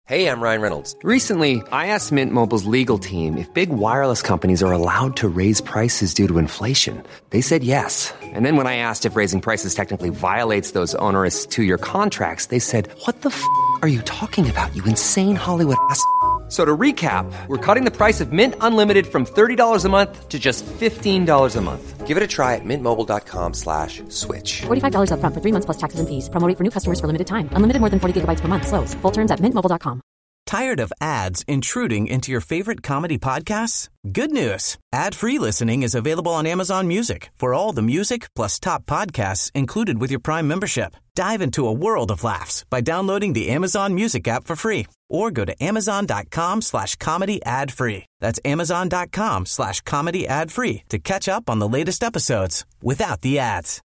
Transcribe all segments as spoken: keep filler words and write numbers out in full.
Hey, I'm Ryan Reynolds. Recently, I asked Mint Mobile's legal team if big wireless companies are allowed to raise prices due to inflation. They said yes. And then when I asked if raising prices technically violates those onerous two-year contracts, they said, what the f*** are you talking about, you insane Hollywood ass f- So to recap, we're cutting the price of Mint Unlimited from thirty dollars a month to just fifteen dollars a month. Give it a try at mintmobile.com slash switch. forty-five dollars up front for three months plus taxes and fees. Promo rate for new customers for limited time. Unlimited more than forty gigabytes per month. Slows full terms at mint mobile dot com. Tired of ads intruding into your favorite comedy podcasts? Good news. Ad-free listening is available on Amazon Music for all the music plus top podcasts included with your Prime membership. Dive into a world of laughs by downloading the Amazon Music app for free or go to amazon.com slash comedy ad free. That's amazon.com slash comedy ad free to catch up on the latest episodes without the ads.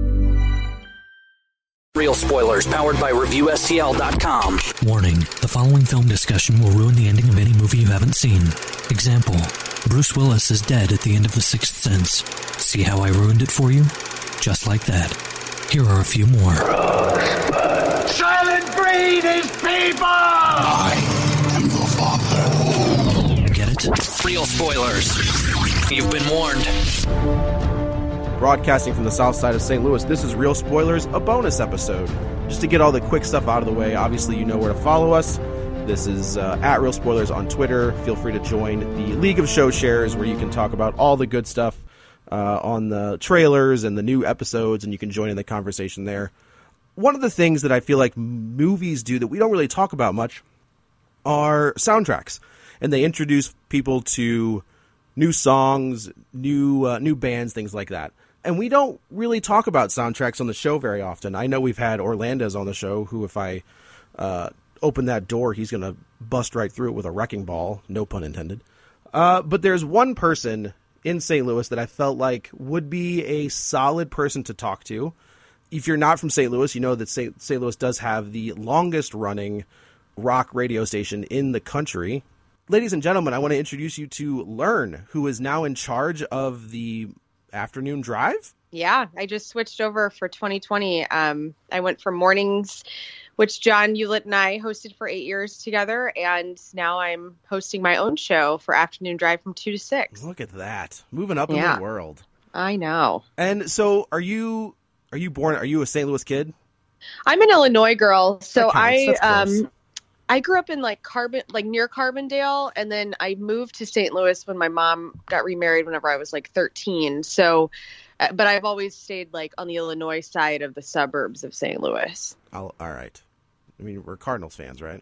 Real spoilers powered by Review S T L dot com. Warning, the following film discussion will ruin the ending of any movie you haven't seen. Example, Bruce Willis is dead at the end of The Sixth Sense. See how I ruined it for you? Just like that. Here are a few more. Rosebud. Silent breed is people! I am your father. Get it? Real spoilers. You've been warned. Broadcasting from the south side of Saint Louis, this is Real Spoilers, a bonus episode. Just to get all the quick stuff out of the way, obviously you know where to follow us. This is uh, at Real Spoilers on Twitter. Feel free to join the League of Show Shares, where you can talk about all the good stuff uh, on the trailers and the new episodes, and you can join in the conversation there. One of the things that I feel like movies do that we don't really talk about much are soundtracks. And they introduce people to new songs, new uh, new bands, things like that. And we don't really talk about soundtracks on the show very often. I know we've had Orlando's on the show, who if I uh, open that door, he's going to bust right through it with a wrecking ball, no pun intended. Uh, but there's one person in Saint Louis that I felt like would be a solid person to talk to. If you're not from Saint Louis, you know that Saint Louis does have the longest running rock radio station in the country. Ladies and gentlemen, I want to introduce you to Learn, who is now in charge of the afternoon drive. Yeah, I just switched over for twenty twenty. Um, I went from mornings, which John Hewlett and I hosted for eight years together, and now I'm hosting my own show for afternoon drive from two to six. Look at that. Moving up yeah. in the world. I know. And so are you are you born, are you a Saint Louis kid? I'm an Illinois girl. So I um I grew up in like Carbon, like near Carbondale, and then I moved to Saint Louis when my mom got remarried whenever I was like thirteen. So, uh, but I've always stayed like on the Illinois side of the suburbs of Saint Louis. I'll, all right. I mean, we're Cardinals fans, right?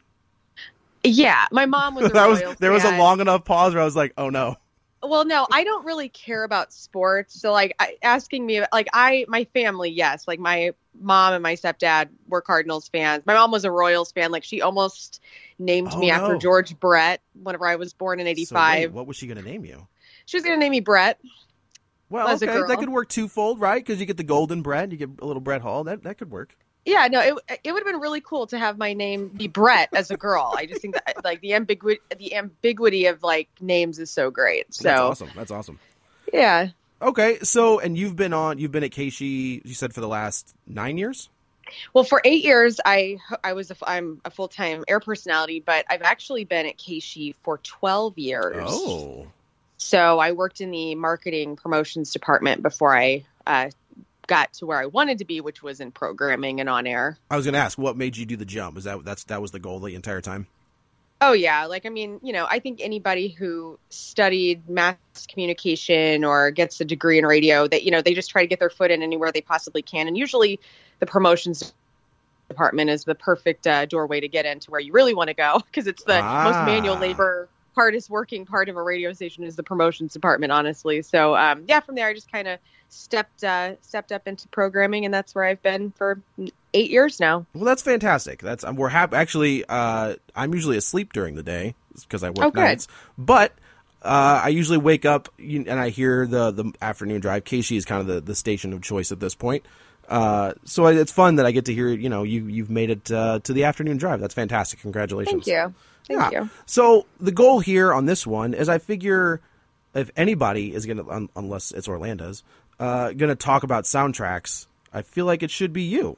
Yeah, my mom was a that was Royals there was fan. a long enough pause where I was like, oh no. Well, no, I don't really care about sports. So like I, asking me, like I, my family, yes, like my mom and my stepdad were Cardinals fans. My mom was a Royals fan. Like she almost named oh, me no. after George Brett whenever I was born in eighty-five. So wait, what was she going to name you? She was going to name me Brett. Well, okay, that could work twofold, right? Because you get the golden Brett, you get a little Brett Hall. That that could work. Yeah, no, it it would have been really cool to have my name be Brett as a girl. I just think that like the ambiguity the ambiguity of like names is so great. So that's awesome. That's awesome. Yeah. Okay, so and you've been on you've been at K S H E, you said for the last nine years? Well, for eight years, I I was a, I'm a full time air personality, but I've actually been at K S H E for twelve years. Oh. So I worked in the marketing promotions department before I uh, got to where I wanted to be, which was in programming and on air. I was going to ask, what made you do the jump? Is that that's that was the goal the entire time? Oh, yeah. Like, I mean, you know, I think anybody who studied mass communication or gets a degree in radio, that, you know, they just try to get their foot in anywhere they possibly can. And usually the promotions department is the perfect uh, doorway to get into where you really want to go, because it's the ah. most manual labor, hardest working part of a radio station is the promotions department, honestly. So, um, yeah, from there, I just kind of stepped uh, stepped up into programming, and that's where I've been for eight years now. Well, that's fantastic. That's um, we're happy. Actually, uh, I'm usually asleep during the day because I work oh, nights. But uh, I usually wake up and I hear the the afternoon drive. K S H E is kind of the, the station of choice at this point. Uh, so it's fun that I get to hear. You know, you you've made it uh, to the afternoon drive. That's fantastic. Congratulations. Thank you. Thank yeah. you. So the goal here on this one is, I figure, if anybody is going to, un- unless it's Orlando's, uh, going to talk about soundtracks, I feel like it should be you.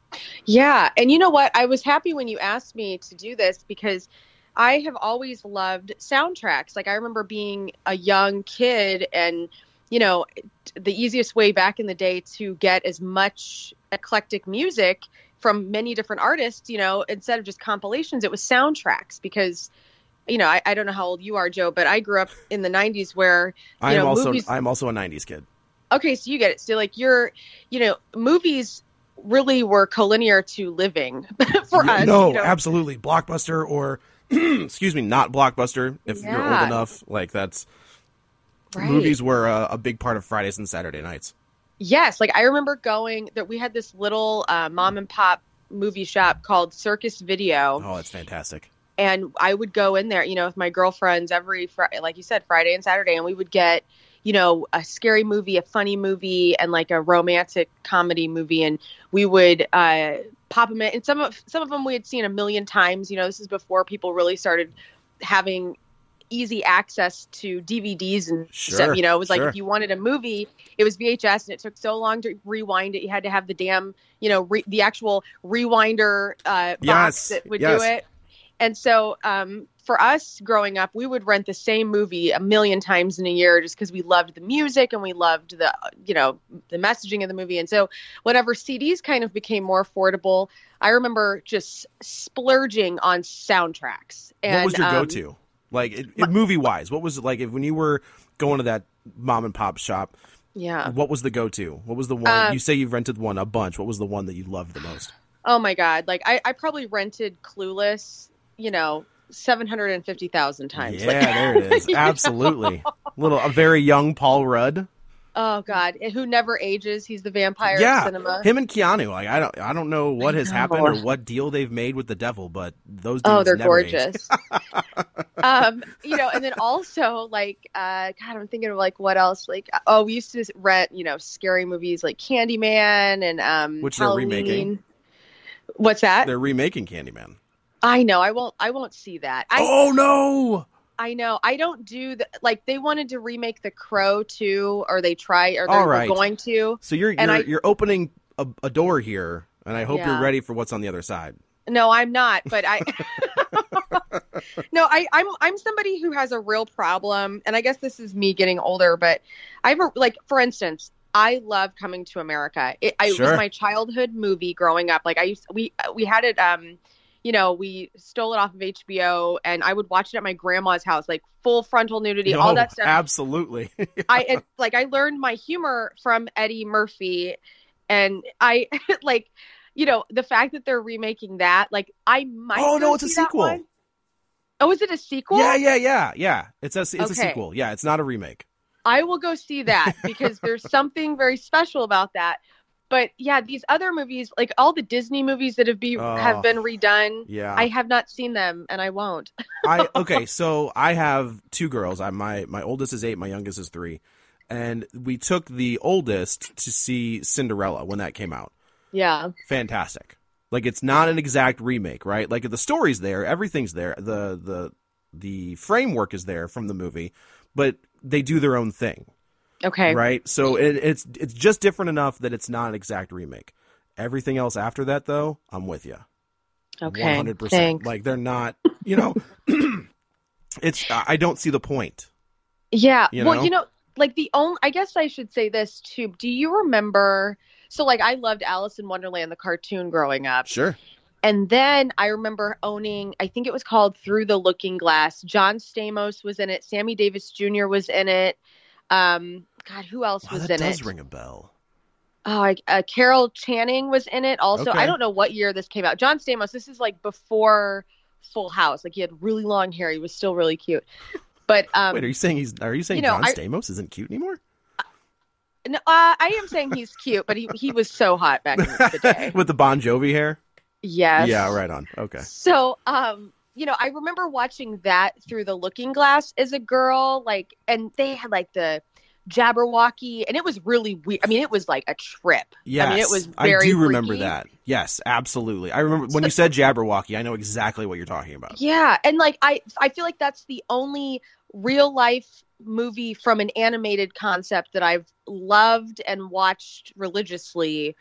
Yeah. And you know what? I was happy when you asked me to do this because I have always loved soundtracks. Like I remember being a young kid and, you know, the easiest way back in the day to get as much eclectic music from many different artists, you know, instead of just compilations, it was soundtracks because, you know, I, I don't know how old you are, Joe, but I grew up in the nineties where, you I'm know, also movies... I'm also a nineties kid. Okay, so you get it. So like you're, you know, movies really were collinear to living for Yeah, us. no, you know? absolutely. Blockbuster or, excuse me, not Blockbuster. If you're Yeah. old enough, like that's, Right. movies were a, a big part of Fridays and Saturday nights. Yes, like I remember going that we had this little uh, mom and pop movie shop called Circus Video. Oh, that's fantastic. And I would go in there, you know, with my girlfriends every Friday, like you said, Friday and Saturday, and we would get, you know, a scary movie, a funny movie, and like a romantic comedy movie, and we would uh, pop them in. And some of some of them we had seen a million times. You know, this is before people really started having easy access to D V Ds and Sure, stuff. You know, it was like sure. if you wanted a movie, it was V H S, and it took so long to rewind it. You had to have the damn, you know, re- the actual rewinder uh, box Yes, that would yes. do it. And so um, for us growing up, we would rent the same movie a million times in a year just because we loved the music and we loved the, you know, the messaging of the movie. And so whenever C Ds kind of became more affordable, I remember just splurging on soundtracks. And, What was your um, go-to? Like it, it, movie-wise, what was it like if when you were going to that mom and pop shop? Yeah. What was the go-to? What was the one? Uh, you say you've rented one a bunch. What was the one that you loved the most? Oh my God. Like I, I probably rented Clueless, you know, seven hundred fifty thousand times. Yeah, Like, there it is. you know? Absolutely. Little, a very young Paul Rudd. Oh God. Who never ages. He's the vampire of Yeah, cinema. him and Keanu. Like I don't, I don't know what I has know. happened or what deal they've made with the devil, but those dudes Oh, they're never age. gorgeous. um, you know, and then also like, uh, God, I'm thinking of like what else? Like, oh, we used to rent, you know, scary movies like Candyman and um, Which they're Halloween. remaking. What's that? They're remaking Candyman. I know. I won't. I won't see that. I, Oh no! I know. I don't do the like. They wanted to remake The Crow too, or they try, or All they're right. going to. So you're And you're, I- you're opening a, a door here, and I hope Yeah. you're ready for what's on the other side. No, I'm not. But I. No, I, I'm I'm somebody who has a real problem, and I guess this is me getting older. But I've a, like, for instance, I love Coming to America. It, I, it Sure. was my childhood movie growing up. Like I used, we we had it. Um, you know, we stole it off of H B O, and I would watch it at my grandma's house, like full frontal nudity, all No, that stuff. Absolutely. I it, like I learned my humor from Eddie Murphy, and I like, you know, the fact that they're remaking that. Like I might. Oh, go no, it's a see that sequel. one. Oh, is it a sequel? Yeah, yeah, yeah, yeah. It's a it's a Okay. sequel. Yeah, it's not a remake. I will go see that because there's something very special about that. But yeah, these other movies, like all the Disney movies that have be Oh, have been redone, yeah. I have not seen them, and I won't. I okay, so I have two girls. I my my oldest is eight, my youngest is three, and we took the oldest to see Cinderella when that came out. Yeah. Fantastic. Like it's not an exact remake, right? Like the story's there, everything's there, the the the framework is there from the movie, but they do their own thing. Okay. Right? So it, it's it's just different enough that it's not an exact remake. Everything else after that, though, I'm with you. Okay. one hundred percent. Thanks. Like they're not, you know, it's I don't see the point. Yeah. You well, know? you know, like the only, I guess I should say this too. Do you remember? So, like, I loved Alice in Wonderland, the cartoon, growing up. Sure. And then I remember owning, I think it was called Through the Looking Glass. John Stamos was in it. Sammy Davis Junior was in it. Um, God, who else Wow, was that in does it? ring a bell. Oh, I, uh, Carol Channing was in it also. Okay. I don't know what year this came out. John Stamos, this is like before Full House. Like he had really long hair. He was still really cute. But um, Wait, are you saying he's? Are you saying you know, John I- Stamos isn't cute anymore? no, uh, I am saying he's cute, but he, he was so hot back in the day. With the Bon Jovi hair? Yes. Yeah, right on. Okay. So, um, you know, I remember watching that Through the Looking Glass as a girl, like, and they had like the Jabberwocky, and it was really weird. I mean, it was like a trip. Yes, I mean, it was very I do remember freaky. that. Yes, absolutely. I remember when you said Jabberwocky. I know exactly what you're talking about. Yeah, and like I, I feel like that's the only real life movie from an animated concept that I've loved and watched religiously.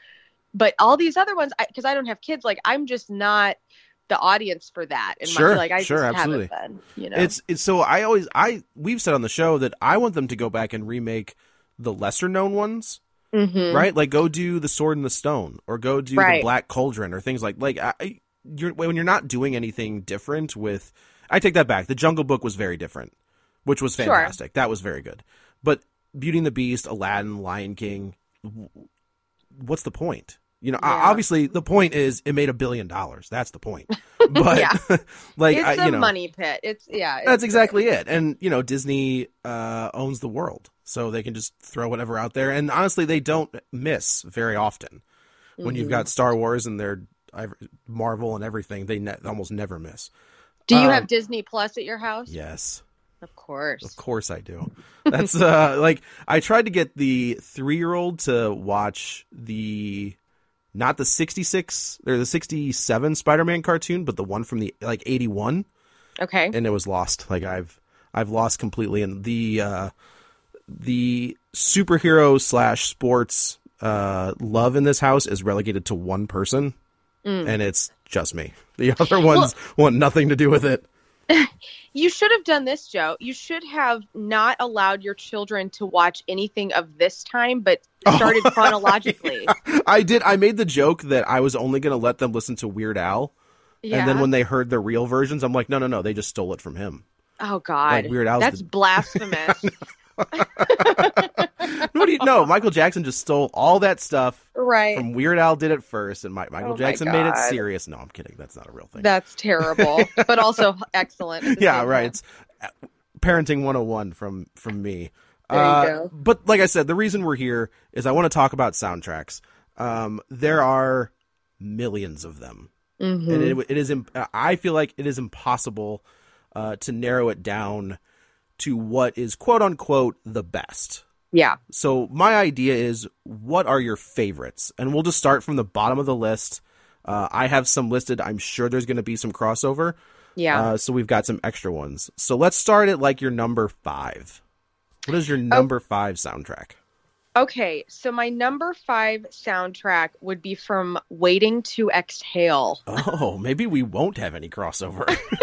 but all these other ones, because I, I don't have kids, like I'm just not the audience for that. And sure, my, like I sure, just absolutely. haven't been, you know. It's it's so I always I we've said on the show that I want them to go back and remake the lesser known ones, mm-hmm. right? Like go do the Sword and the Stone, or go do right. the Black Cauldron, or things like like I, you're when you're not doing anything different with. I take that back. The Jungle Book was very different, which was fantastic. Sure. That was very good. But Beauty and the Beast, Aladdin, Lion King, what's the point? You know, yeah. obviously the point is it made a billion dollars. That's the point. But yeah. like, it's I, you a know, money pit. It's yeah. It's that's exactly great. It. And you know, Disney uh, owns the world, so they can just throw whatever out there. And honestly, they don't miss very often. When mm-hmm. you've got Star Wars and their Marvel and everything, they ne- almost never miss. Do you um, have Disney Plus at your house? Yes. Of course. Of course I do. That's uh like I tried to get the three-year-old to watch the not the sixty-six or the sixty-seven Spider-Man cartoon, but the one from the like eighty-one. Okay. And it was lost. Like I've I've lost completely. And the uh the superhero slash sports uh love in this house is relegated to one person. Mm. And it's just me. The other ones well, want nothing to do with it. You should have done this, Joe. You should have not allowed your children to watch anything of this time, but started oh, chronologically. Yeah. I did. I made the joke that I was only going to let them listen to Weird Al. Yeah. And then when they heard the real versions, I'm like, no, no, no. They just stole it from him. Oh, God. Like Weird Al's That's the... blasphemous. What do you know? Michael Jackson just stole all that stuff. Right. From Weird Al did it first, and Michael oh Jackson made it serious. No, I'm kidding. That's not a real thing. That's terrible, but also excellent. Yeah, right. It's parenting one oh one from from me. There uh, you go. But like I said, the reason we're here is I want to talk about soundtracks. Um, there are millions of them, mm-hmm. and it, it is. I feel like it is impossible uh, to narrow it down to what is quote unquote the best. Yeah. So my idea is, what are your favorites? And we'll just start from the bottom of the list. Uh, I have some listed. I'm sure there's going to be some crossover. Yeah. Uh, so we've got some extra ones. So let's start at like your number five. What is your number oh. five soundtrack? Okay. So my number five soundtrack would be from Waiting to Exhale. Oh, maybe we won't have any crossover.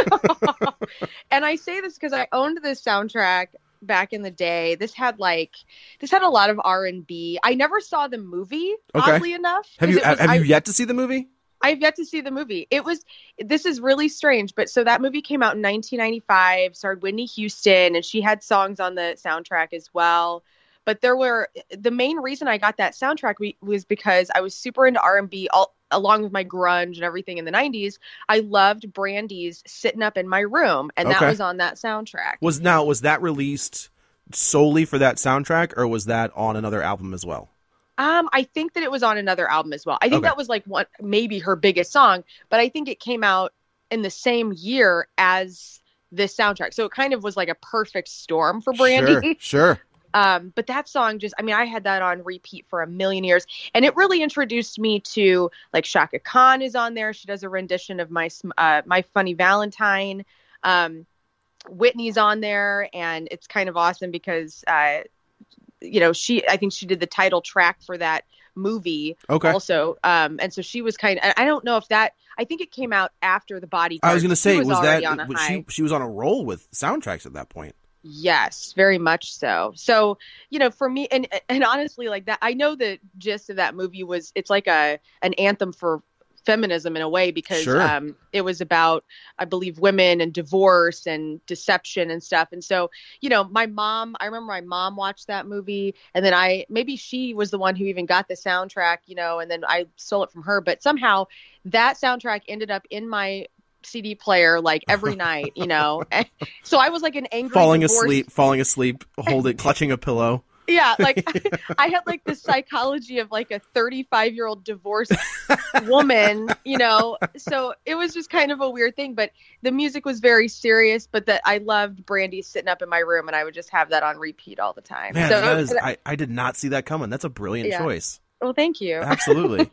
And I say this because I owned this soundtrack back in the day. This had like this had a lot of R and B. I never saw the movie, okay. oddly enough. Have you was, have I, you yet to see the movie? I've yet to see the movie. It was this is really strange, but so that movie came out in nineteen ninety-five, starred Whitney Houston, and she had songs on the soundtrack as well. But there were the main reason I got that soundtrack was because I was super into R and B all along with my grunge and everything in the nineties. I loved Brandy's Sitting Up in My Room, and okay. that was on that soundtrack. Was now was that released solely for that soundtrack, or was that on another album as well? Um, I think that it was on another album as well. I think okay. that was like one, maybe her biggest song, but I think it came out in the same year as this soundtrack. So it kind of was like a perfect storm for Brandy. Sure, sure. Um, but that song just, I mean, I had that on repeat for a million years, and it really introduced me to like Shaka Khan is on there. She does a rendition of my, uh, My Funny Valentine. Um, Whitney's on there, and it's kind of awesome because, uh, you know, she, I think she did the title track for that movie okay. also. Um, and so she was kind of, I don't know if that, I think it came out after The Bodyguard. I was going to say, was, was that, on a was high. she, she was on a roll with soundtracks at that point. Yes, very much so. So, you know, for me, and and honestly, like that, I know the gist of that movie was it's like a an anthem for feminism in a way because sure. um, it was about, I believe, women and divorce and deception and stuff. And so, you know, my mom, I remember my mom watched that movie, and then I maybe she was the one who even got the soundtrack, you know, and then I stole it from her. But somehow that soundtrack ended up in my C D player like every night, you know. So I was like an angry falling divorce- asleep, falling asleep, holding, clutching a pillow. Yeah, like I had like the psychology of like a thirty-five year old divorced woman, you know. So it was just kind of a weird thing, but the music was very serious. But that I loved Brandy Sitting Up in My Room, and I would just have that on repeat all the time. Man, so that is, I, I did not see that coming. That's a brilliant yeah. choice. Well, thank you. Absolutely.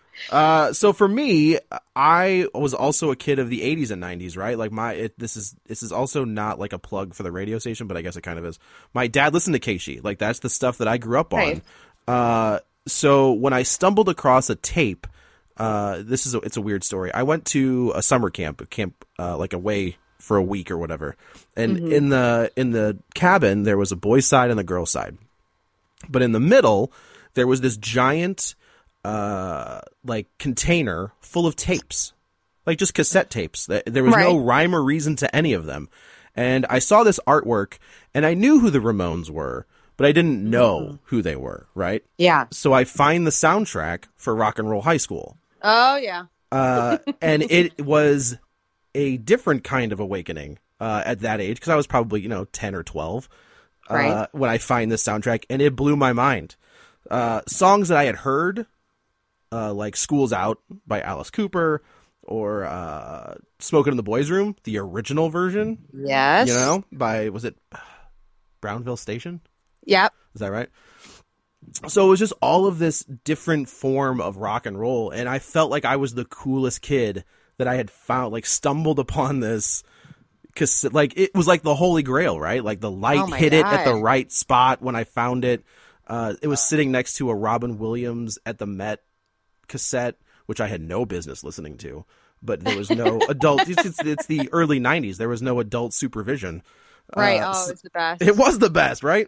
uh, so for me, I was also a kid of the eighties and nineties, right? Like my, it, this is this is also not like a plug for the radio station, but I guess it kind of is. My dad listened to Keishi. Like that's the stuff that I grew up on. Right. Uh, so when I stumbled across a tape, uh, this is a, it's a weird story. I went to a summer camp, a camp uh, like away for a week or whatever, and mm-hmm. in the in the cabin there was a boys' side and a girls' side, but in the middle there was this giant uh, like container full of tapes, like just cassette tapes. There was right. no rhyme or reason to any of them, and I saw this artwork and I knew who the Ramones were, but I didn't know mm-hmm. who they were, right? Yeah. So I find the soundtrack for Rock and Roll High School. Oh, yeah. uh, and it was a different kind of awakening uh, at that age, because I was probably, you know, ten or twelve right. uh, when I find this soundtrack, and it blew my mind. Uh, songs that I had heard, uh, like School's Out by Alice Cooper, or uh, Smokin' in the Boys' Room, the original version. Yes. You know, by, was it Brownville Station? Yep. Is that right? So it was just all of this different form of rock and roll, and I felt like I was the coolest kid that I had found, like stumbled upon this, because like it was like the Holy Grail, right? Like the light oh hit God. it at the right spot when I found it. Uh, it was sitting next to a Robin Williams at the Met cassette, which I had no business listening to, but there was no adult. It's, it's, it's the early nineties. There was no adult supervision. Right. Uh, oh, it's the best. It was the best, right?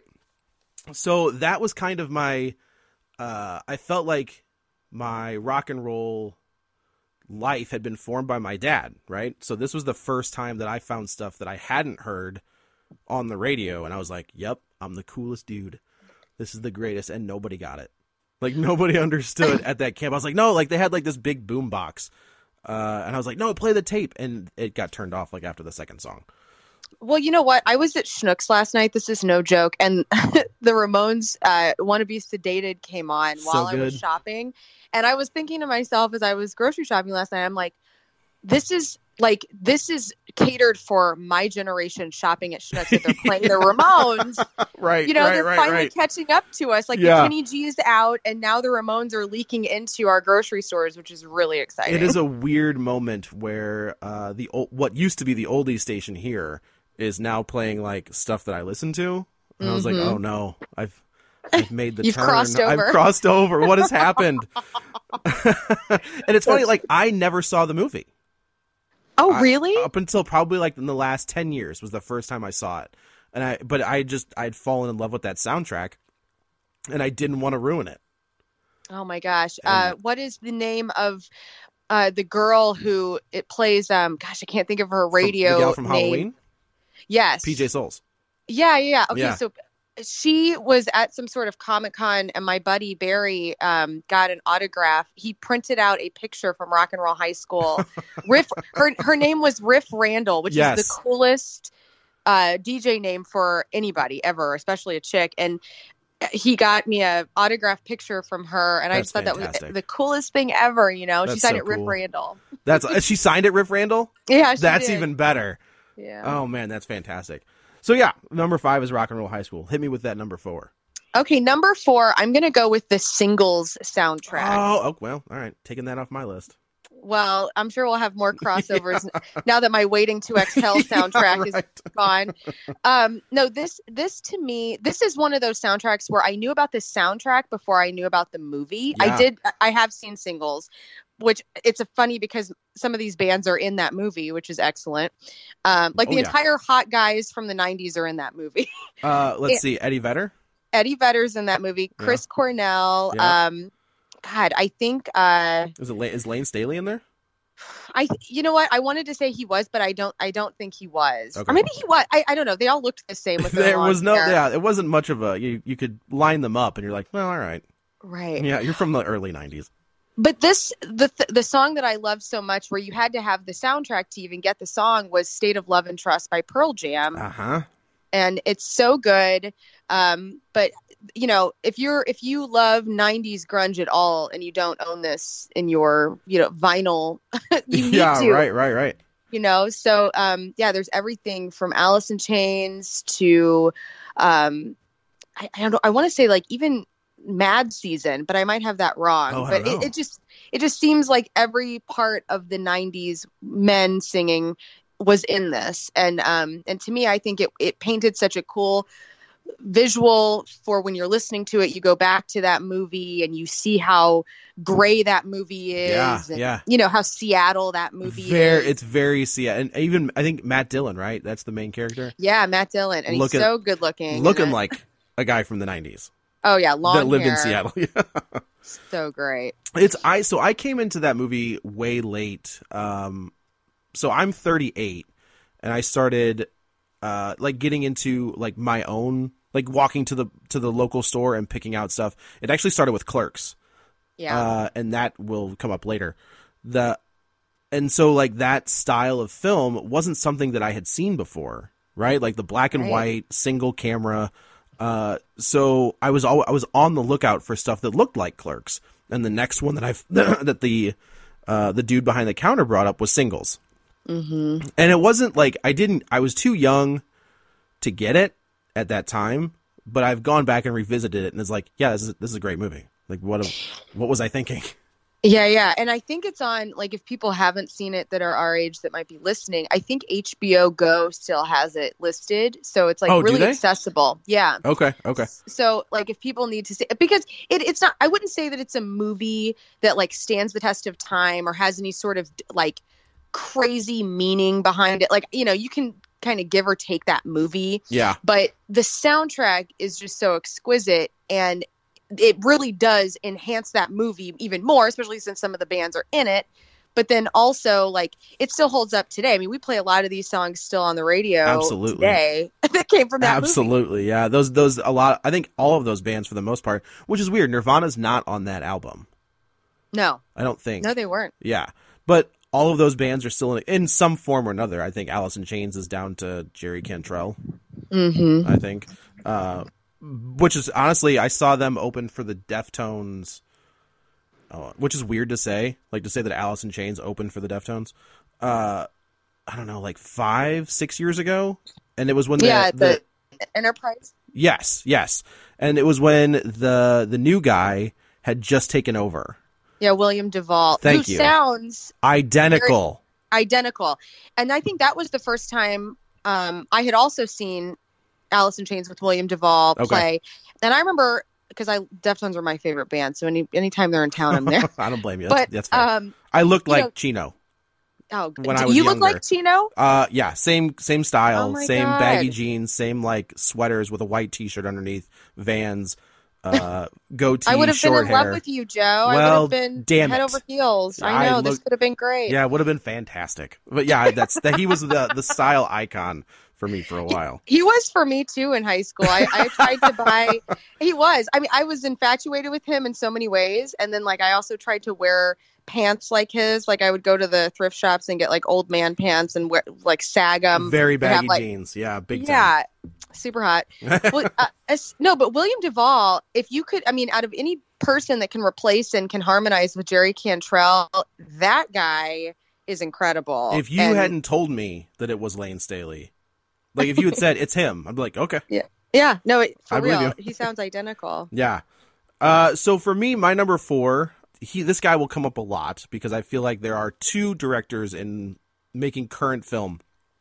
So that was kind of my, uh, I felt like my rock and roll life had been formed by my dad, right? So this was the first time that I found stuff that I hadn't heard on the radio, and I was like, yep, I'm the coolest dude. This is the greatest, and nobody got it. Like, nobody understood at that camp. I was like, no, like, they had, like, this big boom box, uh, and I was like, no, play the tape, and it got turned off, like, after the second song. Well, you know what? I was at Schnucks last night. This is no joke. And the Ramones, uh, Wanna Be Sedated came on So while good. I was shopping. And I was thinking to myself as I was grocery shopping last night, I'm like, this is like, this is catered for my generation shopping at Schnucks. If they're playing the Ramones. Right, You know, right, they're right, finally right. catching up to us. Like Yeah. the Kenny G's out, and now the Ramones are leaking into our grocery stores, which is really exciting. It is a weird moment where uh, the old, what used to be the oldie station here is now playing like stuff that I listen to, and I was like, Mhm. oh no, I've I've made the You've turn. crossed over. I've crossed over. What has happened? And it's funny, like I never saw the movie. Oh, I- really? up until probably like in the last ten years was the first time I saw it, and I but I just I'd fallen in love with that soundtrack, and I didn't want to ruin it. Oh my gosh. Uh, what is the name of uh, the girl who it plays? Um, gosh, I can't think of her radio the gal from name. Halloween, Yes. P J Souls. Yeah, yeah, yeah. Okay, Yeah. so she was at some sort of Comic-Con, and my buddy Barry um, got an autograph. He printed out a picture from Rock and Roll High School. Riff, her her name was Riff Randall, which Yes. is the coolest uh, D J name for anybody ever, especially a chick. And he got me a autographed picture from her, and I That's just thought that fantastic. was the coolest thing ever. You know, she That's signed so it Riff cool. Randall. That's she signed it, Riff Randall. Yeah, she That's did. even better. Yeah. Oh man, that's fantastic. So yeah, number five is Rock and Roll High School. Hit me with that number four. Okay, number four, I'm going to go with the Singles soundtrack. Oh, oh, well, all right. Taking that off my list. Well, I'm sure we'll have more crossovers now that my Waiting to Exhale soundtrack Right. is gone. Um, no, this this to me, this is one of those soundtracks where I knew about the soundtrack before I knew about the movie. Yeah. I did, I have seen Singles, which it's a funny because some of these bands are in that movie, which is excellent. Um, like Oh, the yeah. entire Hot Guys from the nineties are in that movie. Uh, let's Yeah. see. Eddie Vedder. Eddie Vedder's in that movie. Chris Cornell. Yeah. Um, God, I think. Uh, Is it Lane, is Lane Staley in there? I, you know what? I wanted to say he was, but I don't. I don't think he was. Okay. Or maybe he was. I, I don't know. They all looked the same with their There long was no. hair. Yeah, it wasn't much of a. You you could line them up, and you're like, well, all right. Right. Yeah, you're from the early nineties. But this, the th- the song that I loved so much, where you had to have the soundtrack to even get the song, was "State of Love and Trust" by Pearl Jam, Uh huh. and it's so good. Um, but you know, if you're if you love nineties grunge at all, and you don't own this in your you know vinyl, you need Yeah. to. Right. Right. Right. You know, so um, yeah, there's everything from Alice in Chains to, um, I, I don't know, I want to say like even Mad Season, but I might have that wrong. Oh, I but don't it, it just it just seems like every part of the nineties men singing was in this, and um, and to me, I think it it painted such a cool visual for when you're listening to it. You go back to that movie and you see how gray that movie is. Yeah, and, yeah. You know, how Seattle that movie very, is. It's very Seattle. And even, I think, Matt Dillon, right? That's the main character? Yeah, Matt Dillon. And looking, he's so good looking. Looking like a guy from the nineties. Oh, yeah. Long That lived hair. in Seattle. So great. It's I so I came into that movie way late. Um, so I'm thirty-eight, and I started uh, like getting into like my own, like walking to the to the local store and picking out stuff. It actually started with Clerks, Yeah. uh, and that will come up later. The and so like that style of film wasn't something that I had seen before, right? Like the black and Right. white single camera. Uh, so I was all I was on the lookout for stuff that looked like Clerks. And the next one that I that the uh, the dude behind the counter brought up was Singles. Mm-hmm. And it wasn't like I didn't I was too young to get it at that time, but I've gone back and revisited it, and it's like, yeah, this is this is a great movie. Like what a, what was I thinking? Yeah, yeah. And I think it's on, like, if people haven't seen it that are our age that might be listening, I think H B O Go still has it listed. So it's, like, Oh, do really they? accessible. Yeah. Okay, okay. So, like, if people need to see, because it, it's not, I wouldn't say that it's a movie that, like, stands the test of time or has any sort of, like, crazy meaning behind it. Like, you know, you can kind of give or take that movie. Yeah. But the soundtrack is just so exquisite, and it really does enhance that movie even more, especially since some of the bands are in it. But then also, like, it still holds up today. I mean, we play a lot of these songs still on the radio Absolutely. today that came from that movie. Absolutely, yeah. Those those a lot. I think all of those bands for the most part, which is weird. Nirvana's not on that album. No. I don't think. No, they weren't. Yeah, but all of those bands are still in, in some form or another. I think Alice in Chains is down to Jerry Cantrell. Mm-hmm. I think, uh, which is honestly, I saw them open for the Deftones. Oh, which is weird to say, like to say that Alice in Chains opened for the Deftones. Uh, I don't know, like five, six years ago, and it was when the, Yeah, the, the Enterprise. yes, yes, and it was when the the new guy had just taken over. Yeah, William Duvall. Thank who you. sounds Identical. very identical. And I think that was the first time um, I had also seen Alice in Chains with William Duvall Okay. play. And I remember, because I Deftones were my favorite band, so any anytime they're in town, I'm there. I don't blame you. But That's, that's fair. um, I looked you like know- Chino. oh, When d- I was you look younger. like Chino? Uh, yeah, same same style, Oh my same God. baggy jeans, same like sweaters with a white T-shirt underneath, Vans, uh, goatee, I would have been short in hair. love with you, Joe. I would Well, have been damn head it. over heels. I I know this look- could have been great. Yeah, it would have been fantastic. But yeah, that's that. He was the the style icon for me for a while. He was for me too in high school. I, I tried to buy. He was. I mean, I was infatuated with him in so many ways, and then like I also tried to wear pants like his. Like I would go to the thrift shops and get like old man pants and wear like sag 'em. Very and have, baggy like- jeans. Yeah, big time. Yeah, super hot. well, uh, as, no, but William Duvall, if you could, I mean, out of any person that can replace and can harmonize with Jerry Cantrell, that guy is incredible. If you And- hadn't told me that it was Lane Staley, like if you had said it's him, I'd be like, okay. yeah, yeah, no, it, for I believe real, you. he sounds identical. Yeah. Uh, so for me, my number four, he this guy will come up a lot because I feel like there are two directors in making current film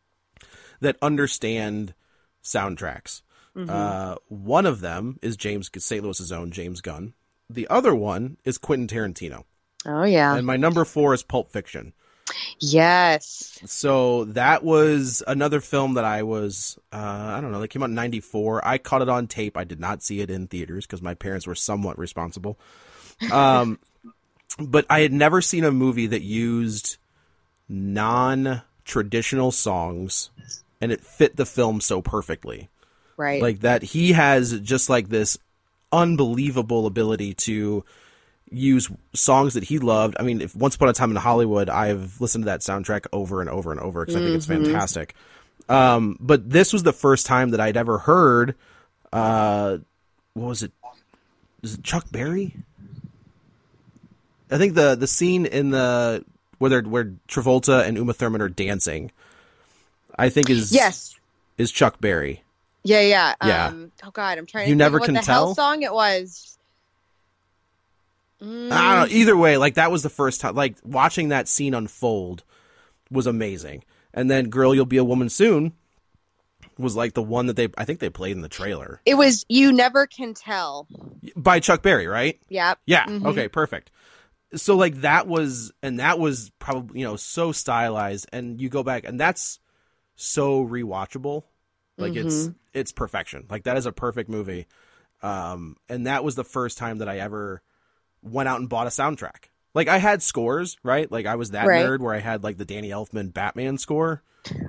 that understand soundtracks. Mm-hmm. Uh, one of them is James Saint Louis's own James Gunn. The other one is Quentin Tarantino. Oh yeah, And my number four is Pulp Fiction. yes. So that was another film that I was, uh, I don't know, it came out in ninety-four. I caught it on tape. I did not see it in theaters because my parents were somewhat responsible. Um, but I had never seen a movie that used non-traditional songs and it fit the film so perfectly. Right. Like that he has just like this unbelievable ability to use songs that he loved. I mean, if Once Upon a Time in Hollywood, I've listened to that soundtrack over and over and over because I think it's fantastic. Um, but this was the first time that I'd ever heard, uh, what was it? Is it Chuck Berry? I think the, the scene in the, where they're, where Travolta and Uma Thurman are dancing, I think is, yes. is Chuck Berry. Yeah, yeah. Yeah. Um, oh God, I'm trying to You think never of what can the tell? hell song it was. Mm, I don't know. Either way, like that was the first time, like watching that scene unfold was amazing. And then Girl, You'll Be a Woman Soon was like the one that they, I think they played in the trailer. It was You Never Can Tell. By Chuck Berry, right? Yep. Yeah. Mm-hmm. Okay, perfect. So like that was, and that was probably, you know, so stylized, and you go back and that's so rewatchable. Like mm-hmm. it's, it's perfection. Like that is a perfect movie. Um, and that was the first time that I ever went out and bought a soundtrack. Like I had scores, right? Like I was that right. nerd where I had like the Danny Elfman Batman score.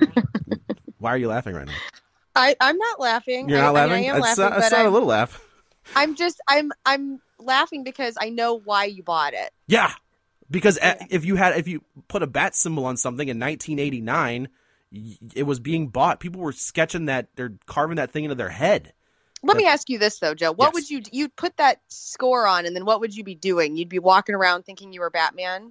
Why are you laughing right now? I, I'm not laughing. You're not I, laughing? I, mean, I am I laughing, saw, but I saw I'm, a little laugh. I'm just, I'm, I'm laughing because I know why you bought it. Yeah. Because yeah. if you had, if you put a bat symbol on something in nineteen eighty-nine, it was being bought. People were sketching that, they're carving that thing into their head. Let that, me ask you this though, Joe. What yes. would you, you'd put that score on and then what would you be doing? You'd be walking around thinking you were Batman?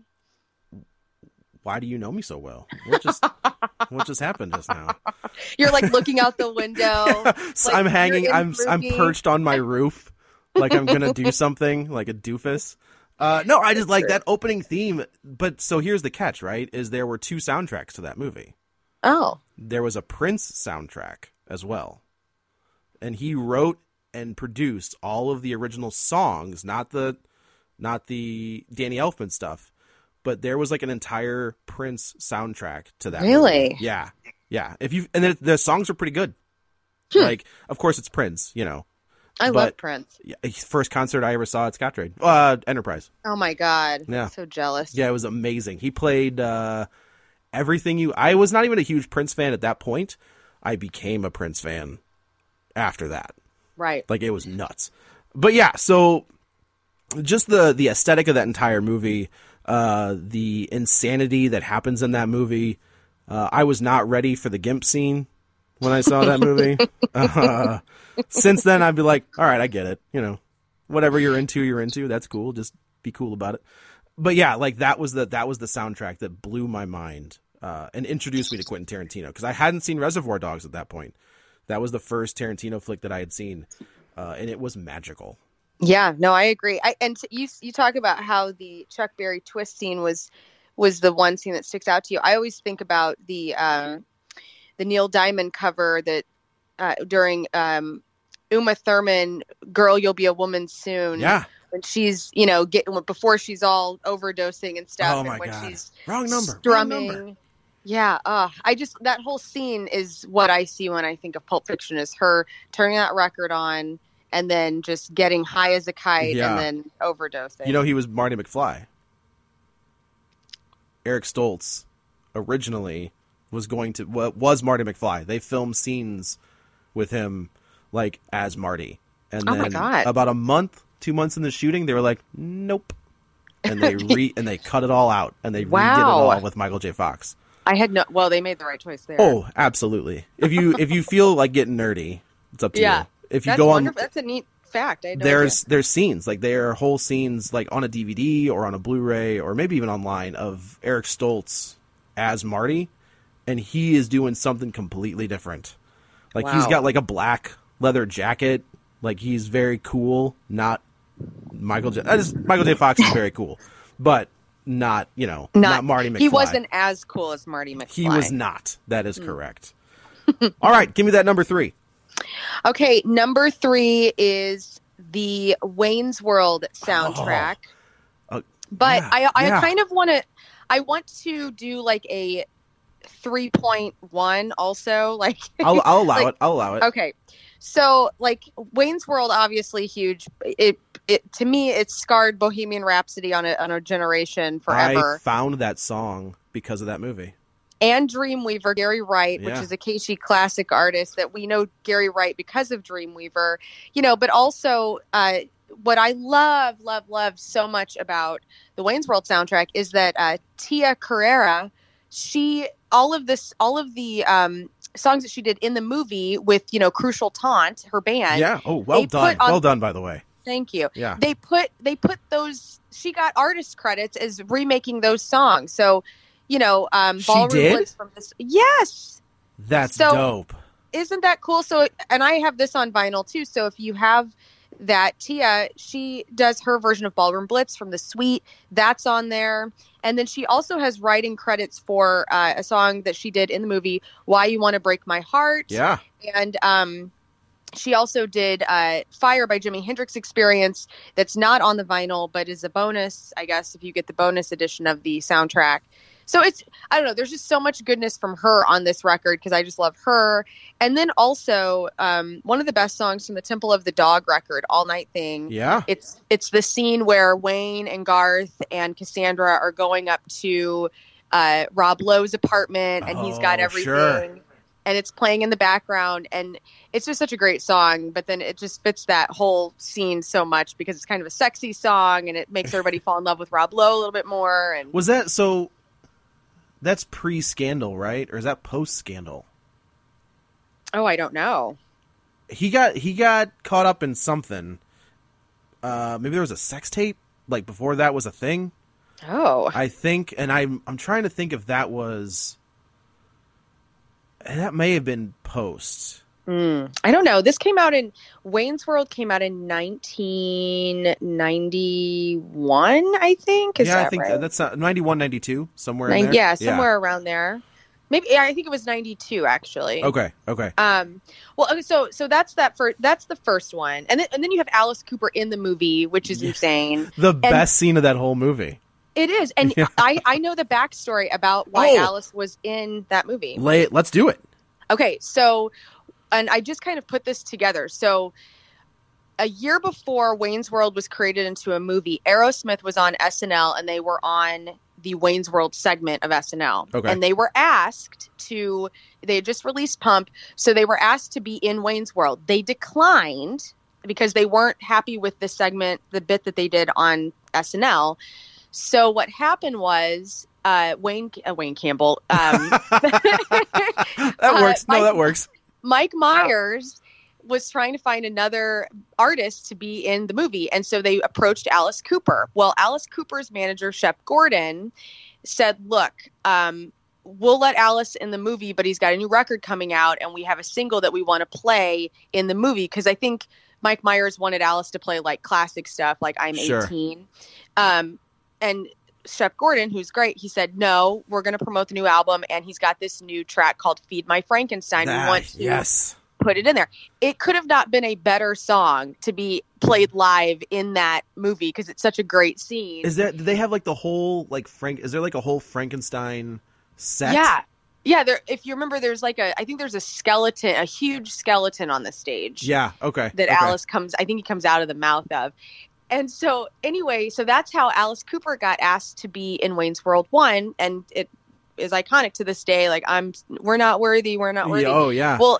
Why do you know me so well? What just what just happened just now? You're like looking out the window. So like I'm hanging. I'm Ruby. I'm perched on my roof, like I'm gonna do something, like a doofus. Uh, no, I just like that opening theme. But so here's the catch, right? Is there were two soundtracks to that movie. Oh. There was a Prince soundtrack as well, and he wrote and produced all of the original songs, not the not the Danny Elfman stuff. But there was like an entire Prince soundtrack to that. Really? Movie. Yeah, yeah. If you and then the songs are pretty good. Hmm. Like, of course, it's Prince. You know. I but, love Prince. Yeah, first concert I ever saw at Scottrade, uh, Enterprise. Oh my god! Yeah, I'm so jealous. Yeah, it was amazing. He played uh, everything you. I was not even a huge Prince fan at that point. I became a Prince fan after that. Right. Like it was nuts. But yeah, so just the the aesthetic of that entire movie. Uh, the insanity that happens in that movie. Uh, I was not ready for the Gimp scene when I saw that movie. uh, since then, I'd be like, all right, I get it. You know, whatever you're into, you're into. That's cool. Just be cool about it. But yeah, like that was the that was the soundtrack that blew my mind uh, and introduced me to Quentin Tarantino because I hadn't seen Reservoir Dogs at that point. That was the first Tarantino flick that I had seen, uh, and it was magical. Yeah, no, I agree. I, and t- you you talk about how the Chuck Berry twist scene was was the one scene that sticks out to you. I always think about the um, the Neil Diamond cover that uh, during um, Uma Thurman, "Girl, You'll Be a Woman Soon." Yeah, when she's you know getting before she's all overdosing and stuff. Oh my and when god! She's wrong number. Strumming. Wrong number. Yeah, uh, I just that whole scene is what I see when I think of Pulp Fiction. Is her turning that record on. And then just getting high as a kite yeah. and then overdosing. You know, he was Marty McFly. Eric Stoltz originally was going to was Marty McFly. They filmed scenes with him like as Marty. And oh then my God. about a month, two months in the shooting, they were like, nope. And they re and they cut it all out and they wow. redid it all with Michael J. Fox. I had no well, they made the right choice there. Oh, absolutely. If you if you feel like getting nerdy, it's up to yeah. you. If you that's go wonderful. on, that's a neat fact. I had no there's idea. there's scenes like there are whole scenes like on a D V D or on a Blu-ray or maybe even online of Eric Stoltz as Marty, and he is doing something completely different. Like wow. he's got like a black leather jacket, like he's very cool. Not Michael J. I just, Michael J. Fox is very cool, but not you know not, not Marty McFly. He wasn't as cool as Marty McFly. He was not. That is mm. correct. All right, give me that number three. Okay, number three is the Wayne's World soundtrack. Oh, uh, but yeah, I, I yeah. kind of want to, I want to do like a three point one also. Like I'll, I'll allow like, it. I'll allow it. Okay, so like Wayne's World, obviously huge. It, it to me, it scarred Bohemian Rhapsody on a on a generation forever. I found that song because of that movie. And Dreamweaver, Gary Wright, which yeah. is a Keishi classic artist that we know Gary Wright because of Dreamweaver, you know, but also uh, what I love, love, love so much about the Wayne's World soundtrack is that uh, Tia Carrera, she, all of this, all of the um, songs that she did in the movie with, you know, Crucial Taunt, her band. Yeah. Oh, well done. On, well done, by the way. Thank you. Yeah. They put, they put those, she got artist credits as remaking those songs. So, you know, um, she Ballroom did? Blitz from this. Yes. That's so, dope. Isn't that cool? So, and I have this on vinyl too. So if you have that Tia, she does her version of Ballroom Blitz from the Suite. That's on there. And then she also has writing credits for uh, a song that she did in the movie, Why You Want to Break My Heart. Yeah. And um, she also did uh, Fire by Jimi Hendrix Experience. That's not on the vinyl, but is a bonus, I guess, if you get the bonus edition of the soundtrack. So it's, I don't know, there's just so much goodness from her on this record because I just love her. And then also um, one of the best songs from the Temple of the Dog record, All Night Thing. Yeah. It's it's the scene where Wayne and Garth and Cassandra are going up to uh, Rob Lowe's apartment and he's got Oh, everything. sure. And it's playing in the background. And it's just such a great song. But then it just fits that whole scene so much because it's kind of a sexy song and it makes everybody fall in love with Rob Lowe a little bit more. And Was that so? That's pre-Scandal, right? Or is that post-Scandal? Oh, I don't know. He got he got caught up in something. Uh, maybe there was a sex tape like before that was a thing. Oh, I think, and I'm I'm trying to think if that was. That may have been post. Mm, I don't know. This came out in Wayne's World came out in nineteen ninety-one, I think. Is yeah, that I think right? that's not, ninety-one, ninety-two, somewhere Nin- in there. Yeah, somewhere around there. Maybe yeah, I think it was ninety-two actually. Okay, okay. Um. Well, okay, so so that's that first. That's the first one, and then and then you have Alice Cooper in the movie, which is insane. The And best scene of that whole movie. It is, and Yeah. I I know the backstory about why Oh. Alice was in that movie. Lay it. Let's do it. Okay, so, and I just kind of put this together. So, a year before Wayne's World was created into a movie, Aerosmith was on S N L, and they were on the Wayne's World segment of S N L. Okay. And they were asked to, they had just released Pump, so they were asked to be in Wayne's World. They declined because they weren't happy with the segment, the bit that they did on S N L. So what happened was, Uh, Wayne uh, Wayne Campbell. Um, That works. Uh, no, Mike- that works. Mike Myers was trying to find another artist to be in the movie, and so they approached Alice Cooper. Well, Alice Cooper's manager, Shep Gordon, said, "Look, um, we'll let Alice in the movie, but he's got a new record coming out, and we have a single that we want to play in the movie because I think Mike Myers wanted Alice to play like classic stuff, like I'm Sure. eighteen." Um, and Shep Gordon, who's great, he said, no, we're going to promote the new album, and he's got this new track called Feed My Frankenstein. That- we want to yes. put it in there. It could have not been a better song to be played live in that movie because it's such a great scene. Is that? Do they have like the whole like Frank? Is there like a whole Frankenstein set? Yeah. Yeah, there. If you remember, there's like a, I think there's a skeleton, a huge skeleton on the stage. Yeah. Okay. That okay. Alice comes, I think he comes out of the mouth of. And so anyway, so that's how Alice Cooper got asked to be in Wayne's World one, and it is iconic to this day. Like, I'm, we're not worthy, we're not worthy. Yeah, oh yeah. Well,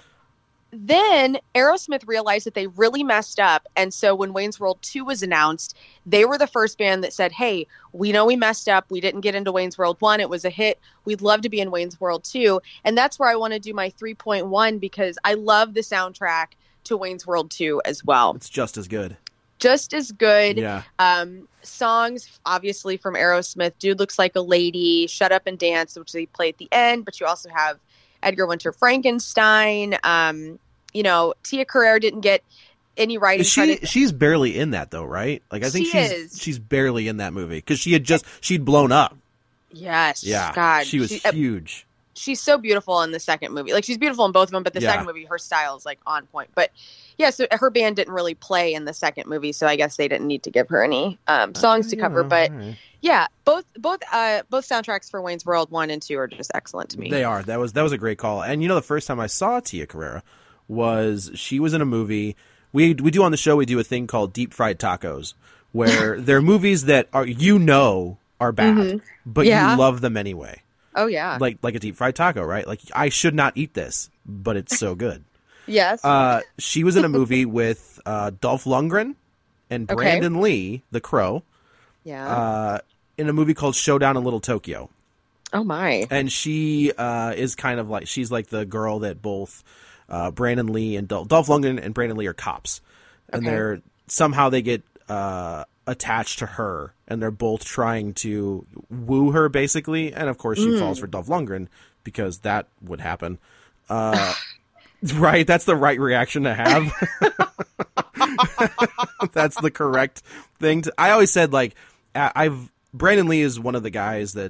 then Aerosmith realized that they really messed up, and so when Wayne's World two was announced, they were the first band that said, hey, we know we messed up, we didn't get into Wayne's World one, it was a hit, we'd love to be in Wayne's World two, and that's where I want to do my three point one because I love the soundtrack to Wayne's World two as well. It's just as good. Just as good. Yeah. Um, songs, obviously, from Aerosmith, Dude Looks Like a Lady, Shut Up and Dance, which they play at the end, but you also have Edgar Winter Frankenstein. Um, you know, Tia Carrere didn't get any writing Is she credit. she's barely in that though, right? Like I think She she's is. she's barely in that movie because she had just she'd blown up. Yes. Yeah. God. She was uh, huge. she's so beautiful in the second movie. Like, she's beautiful in both of them, but the Yeah. second movie, her style is like on point. But yeah, so her band didn't really play in the second movie, so I guess they didn't need to give her any um, songs to cover. But yeah, both both uh, both soundtracks for Wayne's World one and two are just excellent to me. They are. That was that was a great call. And you know, the first time I saw Tia Carrere was she was in a movie. We we do on the show. We do a thing called Deep Fried Tacos, where they're movies that are you know are bad, Mhm. but Yeah. you love them anyway. Oh yeah, Like like a deep fried taco, right? Like I should not eat this, but it's so good. yes. Uh, she was in a movie with uh, Dolph Lundgren and Okay. Brandon Lee, the Crow, yeah. uh, in a movie called Showdown in Little Tokyo. oh my. And she uh, is kind of like, she's like the girl that both uh, Brandon Lee and Dol- Dolph Lundgren and Brandon Lee are cops. And Okay. they're, somehow they get uh, attached to her, and they're both trying to woo her, basically. And of course, she Mm. falls for Dolph Lundgren because that would happen. Uh, right? That's the right reaction to have. That's the correct thing to, I always said, like, I've, Brandon Lee is one of the guys that,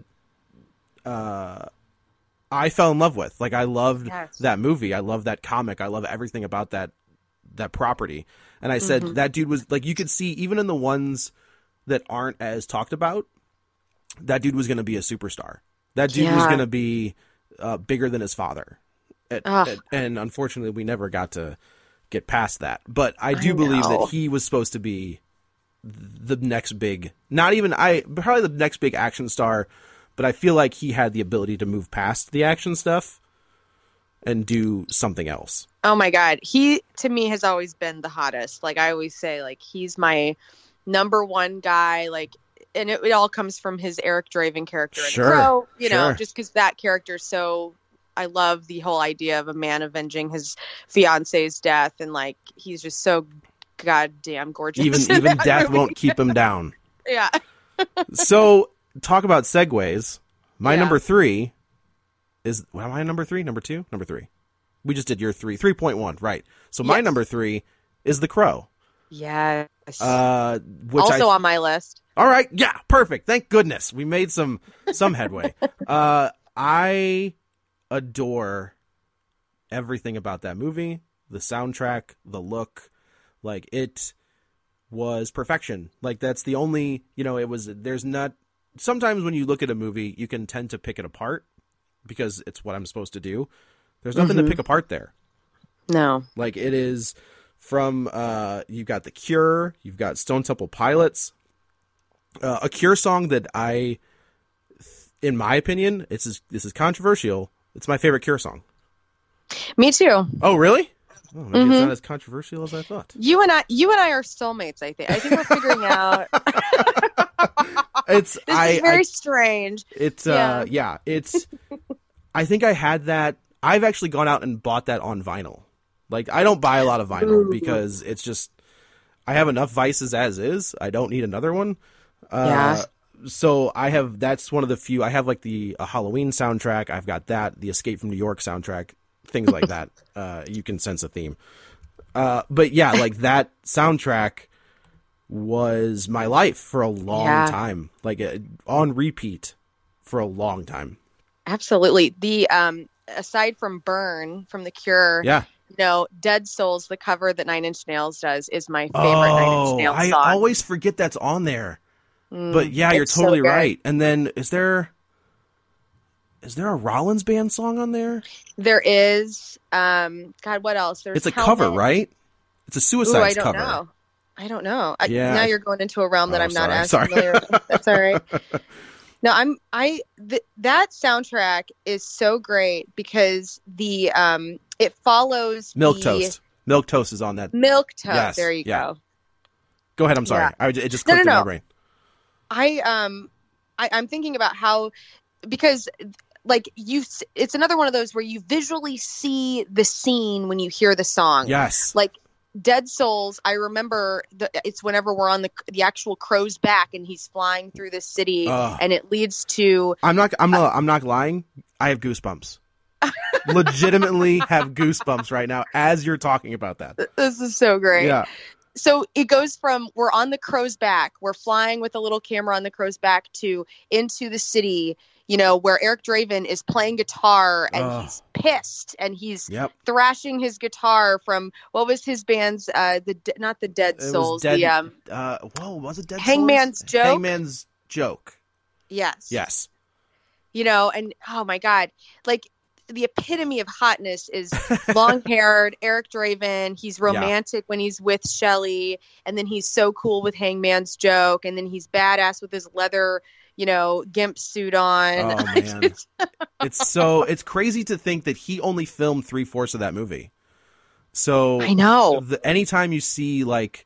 uh, I fell in love with. Like, I loved yes. that movie. I love that comic. I love everything about that, that property. And I said, mm-hmm. that dude was, like, you could see, even in the ones that aren't as talked about, that dude was going to be a superstar. That dude yeah. was going to be uh, bigger than his father. At, at, and unfortunately, we never got to get past that. But I do I believe that he was supposed to be the next big, not even, I probably the next big action star, but I feel like he had the ability to move past the action stuff and do something else. Oh my God. He, to me, has always been the hottest. Like I always say, like, he's my number one guy. Like, and it, it all comes from his Eric Draven character in sure, The Crow, you sure. know, just because that character is so, I love the whole idea of a man avenging his fiance's death. And like, he's just so goddamn gorgeous. Even, even death movie. Won't keep him down. Yeah. So talk about segues. My yeah. number three is, well, am I number three? Number two? Number three. We just did your three. three point one, right. So my yes. number three is The Crow. Yes. Uh, which also I, on my list. All right. Yeah, perfect. Thank goodness. We made some some headway. Uh, I adore everything about that movie. The soundtrack, the look. Like, it was perfection. Like, that's the only, you know, it was, there's not, sometimes when you look at a movie, you can tend to pick it apart because it's what I'm supposed to do. There's nothing mm-hmm. to pick apart there. No. Like, it is from, uh, you've got The Cure, you've got Stone Temple Pilots, uh, a Cure song that I, in my opinion, it's this is controversial. It's my favorite Cure song. Me too. Oh, really? Oh, maybe mm-hmm. it's not as controversial as I thought. You and I, you and I are soulmates. I think. I think we're figuring out. It's this I, is very I, strange. It's yeah. uh yeah. It's. I think I had that. I've actually gone out and bought that on vinyl. Like, I don't buy a lot of vinyl Ooh. because it's just, I have enough vices as is. I don't need another one. Uh, yeah. So I have, that's one of the few, I have like the a Halloween soundtrack. I've got that, the Escape from New York soundtrack, things like that. Uh, you can sense a theme. Uh, but yeah, like that soundtrack was my life for a long yeah. time, like uh, on repeat for a long time. Absolutely. The, um, aside from Burn from The Cure, yeah. you know, Dead Souls, the cover that Nine Inch Nails does, is my favorite oh, Nine Inch Nails I song. I always forget that's on there. Mm, but yeah, you're totally so right. And then is there is there a Rollins Band song on there? There is. Um, God, what else? There's it's a Helmet. cover, right? It's a Suicides Ooh, I don't cover. Know. I don't know. I, yeah. Now you're going into a realm that oh, I'm sorry. not as sorry. familiar with. That's all right. No, I'm I th- that soundtrack is so great because the um it follows Milk the, Toast. Milk Toast is on that. Milk Toast. Yes. There you yeah. go. Go ahead. I'm sorry. Yeah. I it just no, clicked no, in no. my brain. I um I, I'm thinking about how because like you it's another one of those where you visually see the scene when you hear the song. Yes. Like Dead Souls, I remember the, it's whenever we're on the the actual crow's back and he's flying through the city uh, and it leads to. I'm not. I'm not. I'm not lying. I have goosebumps. Legitimately have goosebumps right now as you're talking about that. This is so great. Yeah. So it goes from we're on the crow's back, we're flying with a little camera on the crow's back to into the city. You know, where Eric Draven is playing guitar and uh, he's pissed and he's yep. thrashing his guitar from what was his band's uh the not the Dead Souls, dead, the um uh whoa, was it Dead Hangman's Souls? Joke? Hangman's Joke. Yes. Yes. You know, and oh my God, like the epitome of hotness is long-haired Eric Draven. He's romantic yeah. when he's with Shelley, and then he's so cool with Hangman's Joke, and then he's badass with his leather, you know, gimp suit on. Oh man, it's so it's crazy to think that he only filmed three fourths of that movie. So I know. The, anytime you see like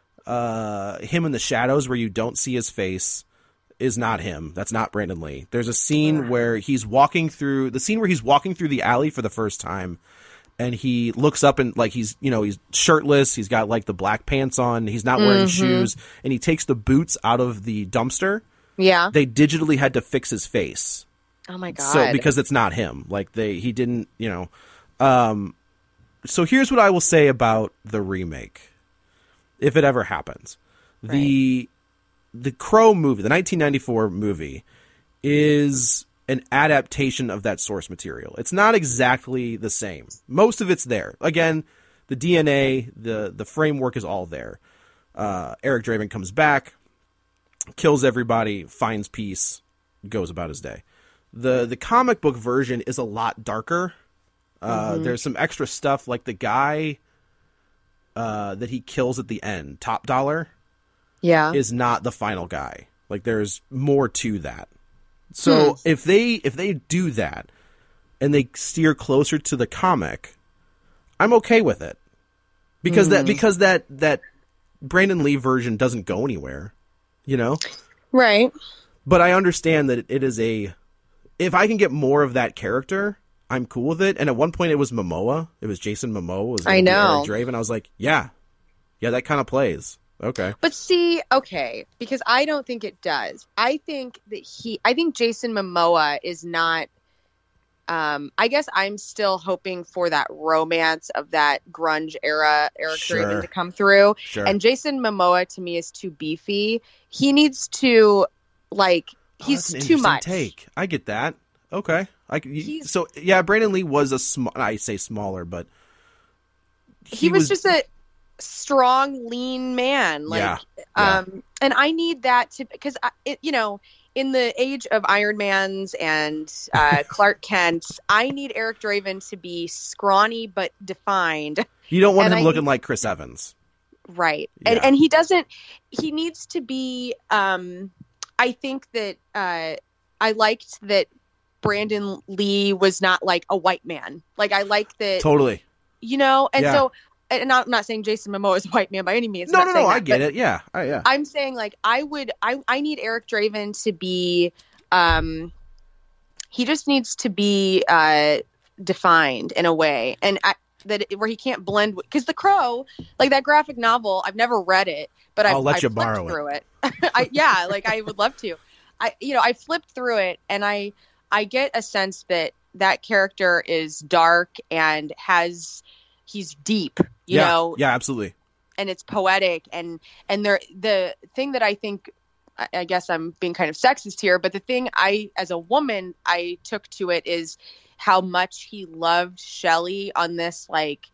uh, him in the shadows where you don't see his face, is not him. That's not Brandon Lee. There's a scene yeah. where he's walking through the scene where he's walking through the alley for the first time, and he looks up and like he's you know he's shirtless. He's got like the black pants on. He's not wearing mm-hmm. shoes, and he takes the boots out of the dumpster. Yeah. They digitally had to fix his face. Oh my God. So because it's not him. Like they he didn't, you know. Um so here's what I will say about the remake. if it ever happens. Right. The the Crow movie, the nineteen ninety-four movie, is an adaptation of that source material. It's not exactly the same. Most of it's there. Again, the D N A, the the framework is all there. Uh, Eric Draven comes back, kills everybody, finds peace, goes about his day. The the comic book version is a lot darker. Uh, mm-hmm. There's some extra stuff, like the guy uh, that he kills at the end, Top Dollar, yeah, is not the final guy. Like, there's more to that. So hmm. if they if they do that and they steer closer to the comic, I'm okay with it, because mm. that because that that Brandon Lee version doesn't go anywhere, you know, right? But I understand that it is a if I can get more of that character, I'm cool with it. And at one point it was Momoa. It was Jason Momoa. Was I know. Eric Draven. I was like, yeah, yeah, that kind of plays. Okay. But see, okay, because I don't think it does. I think that he, I think Jason Momoa is not, um, I guess I'm still hoping for that romance of that grunge era Eric Sure. Draven to come through. Sure. And Jason Momoa to me is too beefy. He needs to, like, Oh, he's that's an too interesting much. Take. I get that. Okay. I, you, so, yeah, Brandon Lee was a small, I say smaller, but he, he was, was just a strong, lean man. Like, yeah, yeah. um, and I need that to, because, it, you know, in the age of Iron Mans and uh, Clark Kent, I need Eric Draven to be scrawny but defined. You don't want and him I looking need, like Chris Evans. Right. Yeah. And and he doesn't, he needs to be, um, I think that uh, I liked that Brandon Lee was not like a white man. Like, I like that. Totally. You know, and yeah. so, and I'm not saying Jason Momoa is a white man by any means. No, I'm no, not no, that, I get it. Yeah. I, yeah. I'm saying, like, I would, I, I need Eric Draven to be, um, he just needs to be uh, defined in a way. And I, that it, where he can't blend, because The Crow, like that graphic novel, I've never read it, but I've, I'll let I've you flipped borrow through it. it. I, yeah, like I would love to. I, you know, I flipped through it, and I, I get a sense that that character is dark and has, he's deep, you yeah, know. Yeah, absolutely. And it's poetic, and and there, the thing that I think, I, I guess I'm being kind of sexist here, but the thing I, as a woman, I took to it is how much he loved Shelley on this, like,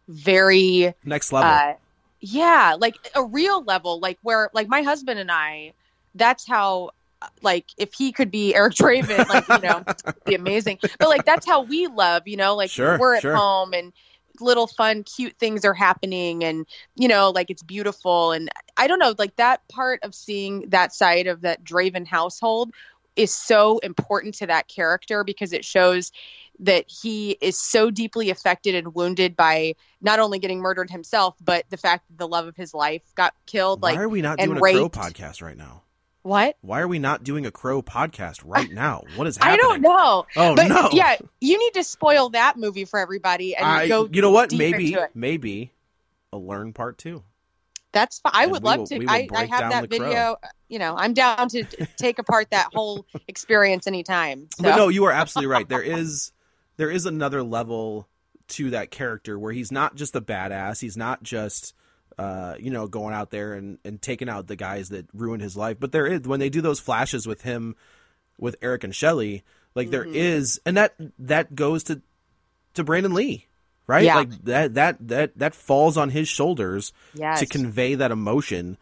very next level. Uh, yeah, like a real level, like where, like my husband and I, that's how, like, if he could be Eric Draven, like, you know, it'd be amazing. But like, that's how we love, you know, like sure, we're at sure. home and little fun, cute things are happening, and, you know, like it's beautiful. And I don't know, like that part of seeing that side of that Draven household is so important to that character, because it shows that he is so deeply affected and wounded by not only getting murdered himself, but the fact that the love of his life got killed. Like, why are we not and doing raped. a Crow podcast right now? What? Why are we not doing a Crow podcast right now? What is happening? I don't know. Oh, but, no. Yeah, you need to spoil that movie for everybody and I, go. You know what? deep Maybe, into it. maybe a Learn part two. That's fine. I And would we love will- to. we will I, I break have down that The Crow. video. You know, I'm down to t- take apart that whole experience anytime. So. But no, you are absolutely right. There is there is another level to that character where he's not just a badass. He's not just uh, you know, going out there and, and taking out the guys that ruined his life. But there is, when they do those flashes with him, with Eric and Shelley, like mm-hmm. there is, and that that goes to to Brandon Lee, right? Yeah. Like that that that that falls on his shoulders yes. to convey that emotion.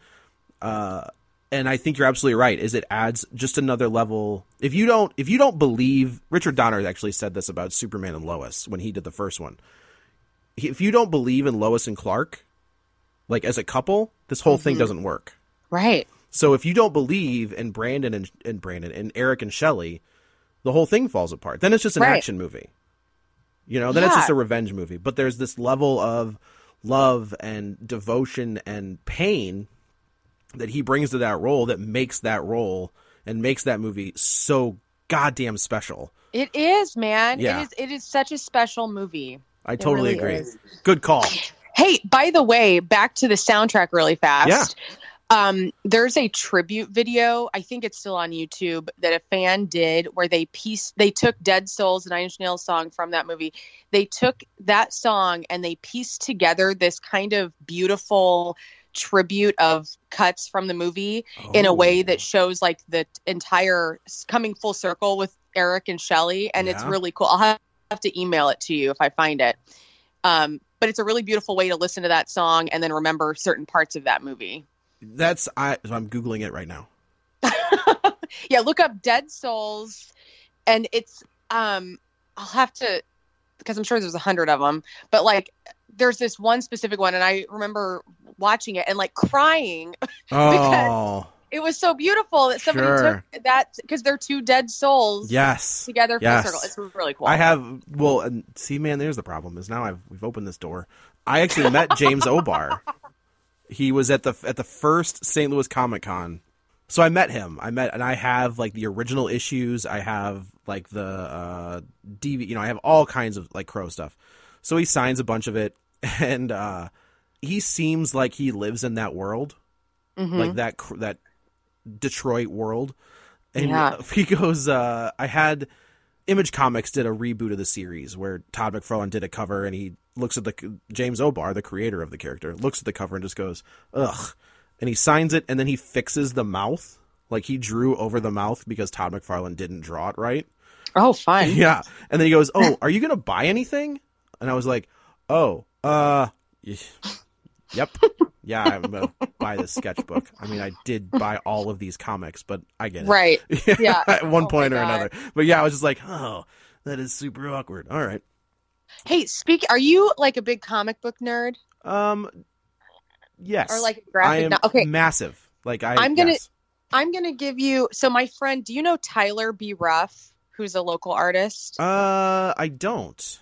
Uh, and I think you're absolutely right. Is it adds just another level. If you don't, if you don't believe, Richard Donner actually said this about Superman and Lois when he did the first one. If you don't believe in Lois and Clark, like as a couple, this whole mm-hmm. thing doesn't work. Right. So if you don't believe in Brandon and, and Brandon and Eric and Shelley, the whole thing falls apart. Then it's just an right. action movie. You know, then yeah. it's just a revenge movie. But there's this level of love and devotion and pain that he brings to that role that makes that role and makes that movie so goddamn special. It is, man. Yeah. It is it is such a special movie. I totally really agree. is. Good call. Hey, by the way, back to the soundtrack really fast. Yeah. Um, there's a tribute video, I think it's still on YouTube, that a fan did where they pieced, they took Dead Souls, the Nine Inch Nails song from that movie. They took that song and they pieced together this kind of beautiful tribute of cuts from the movie Oh. in a way that shows like the entire coming full circle with Eric and Shelley, and it's Yeah. really cool. I'll have, have to email it to you if I find it. Um, but it's a really beautiful way to listen to that song and then remember certain parts of that movie. That's I. So I'm googling it right now. Yeah, look up Dead Souls, and it's um, I'll have to, because I'm sure there's a hundred of them, but like there's this one specific one, and I remember watching it and like crying. Oh, It was so beautiful that somebody Sure. took that, because they're two dead souls yes. together full Yes. circle. It's really cool. I have. Well, and see, man, there's the problem. Is now I've we've opened this door. I actually met James O'Barr. He was at the at the first Saint Louis Comic Con. So I met him. I met, and I have like the original issues. I have like the uh, D V. You know, I have all kinds of like Crow stuff. So he signs a bunch of it, and uh, he seems like he lives in that world, Mhm. like that cr- that Detroit world. And Yeah. he goes, uh, I had Image Comics did a reboot of the series where Todd McFarlane did a cover, and he looks at the James O'Barr, the creator of the character, looks at the cover and just goes, ugh. And he signs it, and then he fixes the mouth. Like he drew over the mouth because Todd McFarlane didn't draw it right. Oh, fun. Yeah. And then he goes, oh, are you going to buy anything? And I was like, oh, uh, y- yep. Yeah, I'm going to buy this sketchbook. I mean, I did buy all of these comics, but I get it. Right. Yeah. At one Oh point my or God. another. But yeah, I was just like, oh, that is super awkward. All right. Hey, speak. Are you like a big comic book nerd? Um, yes. Or like a graphic I am no- okay. massive. Like I, I'm gonna- yes. I'm going to give you. So, my friend, do you know Tyler B. Ruff, who's a local artist? Uh, I don't.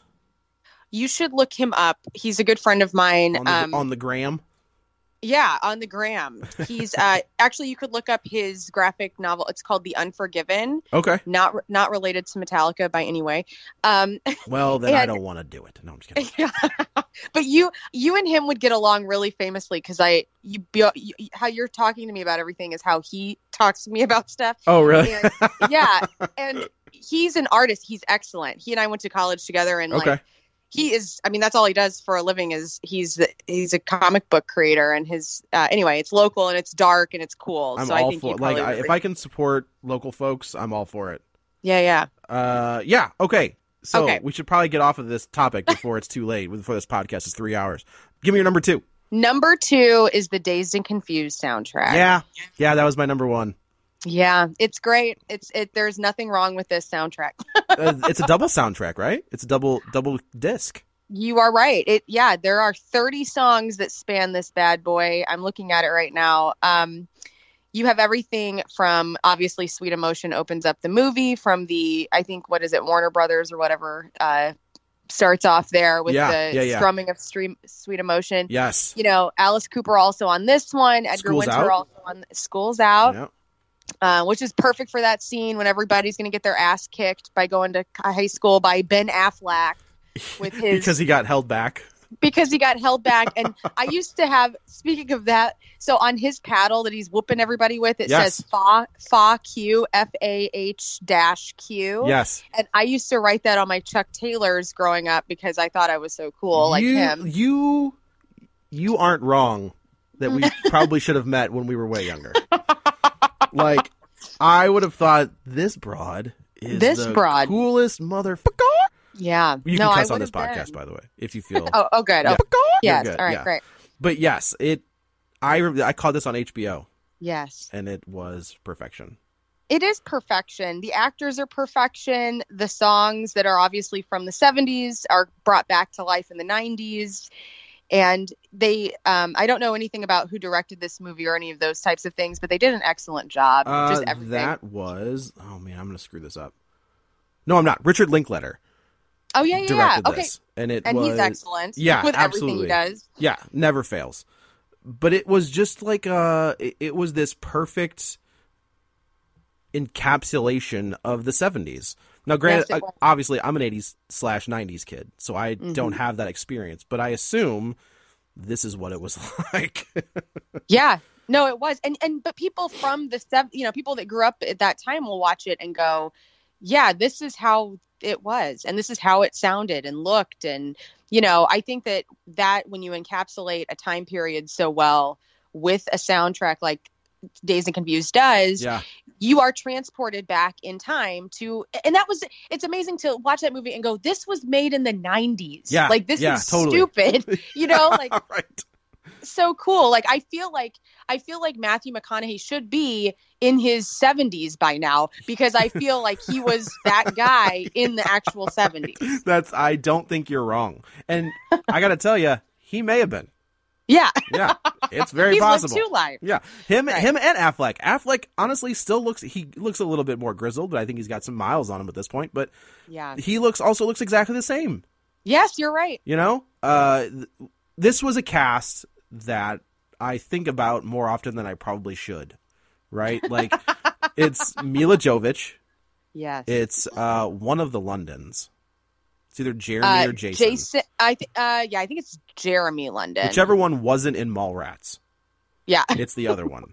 You should look him up. He's a good friend of mine. On the, um, on the gram. Yeah, on the gram. He's uh, actually, you could look up his graphic novel. It's called The Unforgiven. Okay. Not not related to Metallica by any way. Um, Well, then I and- don't want to do it. No, I'm just kidding. yeah. But you you and him would get along really famously, because I you, you how you're talking to me about everything is how he talks to me about stuff. Oh, really? And, yeah, and he's an artist. He's excellent. He and I went to college together, and Okay. like he is. I mean, that's all he does for a living. Is he's he's a comic book creator, and his uh, anyway, it's local and it's dark and it's cool. I'm so I all think for you'd like probably I, if really- I can support local folks, I'm all for it. yeah, yeah. Uh, yeah. Okay. So Okay. we should probably get off of this topic before it's too late. Before this podcast is three hours. Give me your number two. Number two is the Dazed and Confused soundtrack. Yeah. Yeah, that was my number one. Yeah, it's great. It's it. There's nothing wrong with this soundtrack. Uh, it's a double soundtrack, right? It's a double double disc. You are right. It yeah, there are thirty songs that span this bad boy. I'm looking at it right now. Um, you have everything from obviously Sweet Emotion opens up the movie, from the I think what is it Warner Brothers or whatever uh, starts off there with Yeah, the yeah, yeah. strumming of stream, Sweet Emotion. Yes. You know, Alice Cooper also on this one. Edgar School's Winter Out. also on School's Out. Yeah. Uh, which is perfect for that scene when everybody's going to get their ass kicked by going to high school by Ben Affleck with his Because he got held back. because he got held back. And I used to have, speaking of that, so on his paddle that he's whooping everybody with, it Yes. says Fa Fa Q F A H dash Q. Yes. And I used to write that on my Chuck Taylors growing up because I thought I was so cool, like you, him. You you aren't wrong that we probably should have met when we were way younger. Like, I would have thought this broad is This the broad. coolest motherfucker. Yeah. You no, can I cuss on would this have podcast, been. by the way, if you feel. Oh, oh, good. Yeah. Oh, You're yes. good, All right, yeah. great. But yes, it. I re- I caught this on H B O, Yes. and it was perfection. It is perfection. The actors are perfection. The songs that are obviously from the seventies are brought back to life in the nineties. And they, um, I don't know anything about who directed this movie or any of those types of things, but they did an excellent job. Uh, Just everything. that was. Oh man, I'm gonna screw this up. No, I'm not. Richard Linklater oh, yeah, yeah, yeah. directed Okay. this, and it And was. he's excellent Yeah, with absolutely. everything he does. Yeah, never fails. But it was just like uh it, it was this perfect encapsulation of the seventies. Now, granted, Yes, it uh, was. obviously, I'm an eighties slash nineties kid, so I Mm-hmm. don't have that experience. But I assume this is what it was like. Yeah. No, it was. And, and, but people from the, sev- you know, people that grew up at that time will watch it and go, yeah, this is how it was. And this is how it sounded and looked. And, you know, I think that that when you encapsulate a time period so well with a soundtrack like Dazed and Confused does, Yeah. you are transported back in time to, and that was, it's amazing to watch that movie and go, this was made in the nineties. Yeah, Like, this yeah, is totally. stupid, you know, like, right. so cool. Like, I feel like, I feel like Matthew McConaughey should be in his seventies by now, because I feel like he was that guy in the actual seventies. That's, I don't think you're wrong. And I got to tell you, he may have been. Yeah. Yeah, it's very He's possible. lived two lives. Yeah, him, Right. him, and Affleck. Affleck honestly still looks. He looks a little bit more grizzled, but I think he's got some miles on him at this point. But Yeah. he looks also looks exactly the same. Yes, you're right. You know, uh, th- this was a cast that I think about more often than I probably should. Right, like it's Mila Jovovich. Yes. It's uh, one of the Londons. It's either Jeremy Uh, or Jason. Jason, I th- uh, yeah, I think it's Jeremy London. Whichever one wasn't in Mallrats. Yeah. It's the other one.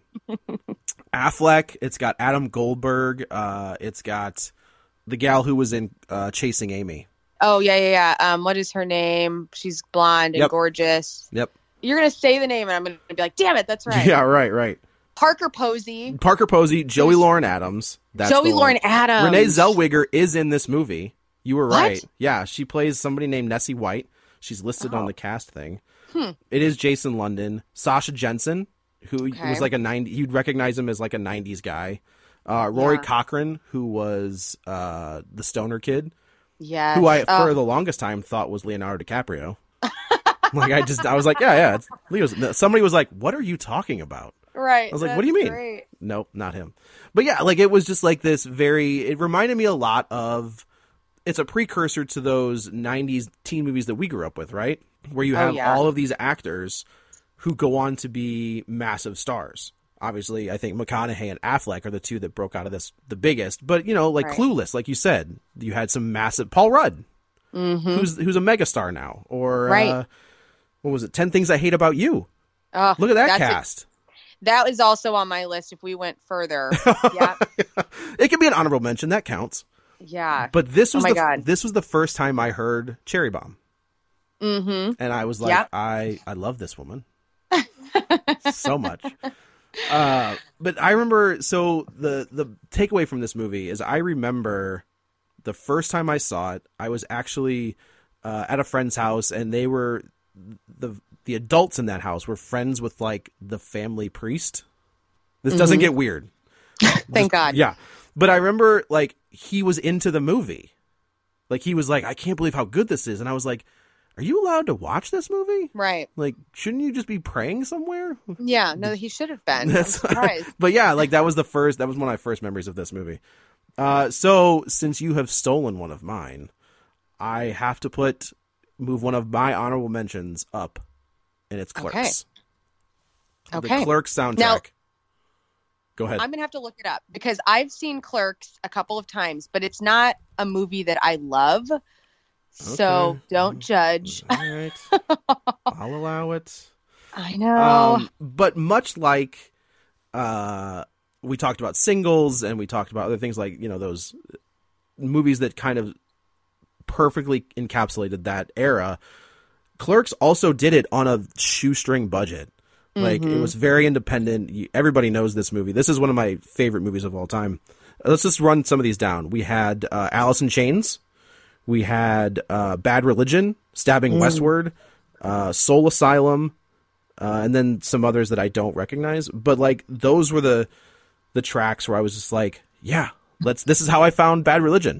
Affleck. It's got Adam Goldberg. Uh, it's got the gal who was in uh, Chasing Amy. Oh yeah, yeah, yeah. Um, what is her name? She's blonde and Yep. gorgeous. Yep. You're gonna say the name, and I'm gonna be like, "Damn it, that's right." Yeah, right, right. Parker Posey, Parker Posey, Joey Lauren Adams. That's Joey the one. Lauren Adams, Renee Zellweger is in this movie. You were What? right. Yeah, she plays somebody named Nessie White. She's listed Oh. on the cast thing. Hmm. It is Jason London, Sasha Jensen, who Okay. was like a ninety. You'd recognize him as like a nineties guy. Uh, Rory Yeah. Cochrane, who was uh, the stoner kid, Yes. who I Oh, for the longest time thought was Leonardo DiCaprio. Like I just, I was like, yeah, yeah, it's Leo's. Somebody was like, "What are you talking about?" right. I was like, "What do you that's mean?" Great. Nope, not him. But yeah, like it was just like this very. It reminded me a lot of. It's a precursor to those nineties teen movies that we grew up with, right? Where you Oh, have yeah. all of these actors who go on to be massive stars. Obviously, I think McConaughey and Affleck are the two that broke out of this the biggest. But you know, like Right. Clueless, like you said, you had some massive Paul Rudd, Mm-hmm. who's who's a megastar now, or Right. uh, what was it? Ten Things I Hate About You. Oh, Look at that that's a- cast. that was also on my list. If we went further, yeah, It could be an honorable mention. That counts. yeah. But this was Oh my the God. this was the first time I heard Cherry Bomb, Mm-hmm. and I was like, Yep. I I love this woman so much. Uh, but I remember, so the the takeaway from this movie is I remember the first time I saw it, I was actually uh, at a friend's house, and they were the the adults in that house were friends with like the family priest. This doesn't get weird. Thank God. Yeah. But I remember, like, he was into the movie. Like, he was like, I can't believe how good this is. And I was like, are you allowed to watch this movie? Right. Like, shouldn't you just be praying somewhere? Yeah. No, he should have been. I'm That's- surprised. But yeah, like, that was the first, that was one of my first memories of this movie. Uh, so, since you have stolen one of mine, I have to put, move one of my honorable mentions up, and it's Clerks. Okay. Okay. The Clerks soundtrack. Now- Go ahead. I'm gonna have to look it up because I've seen Clerks a couple of times, but it's not a movie that I love. So Okay. don't judge. All right. I'll allow it. I know. Um, but much like uh, we talked about Singles and we talked about other things like, you know, those movies that kind of perfectly encapsulated that era, Clerks also did it on a shoestring budget. Like, Mm-hmm. it was very independent. You- Everybody knows this movie. This is one of my favorite movies of all time. Let's just run some of these down. We had uh, Alice in Chains. We had uh, Bad Religion, Stabbing Mm. Westward, uh, Soul Asylum, uh, and then some others that I don't recognize. But, like, those were the the tracks where I was just like, yeah, let's. This is how I found Bad Religion.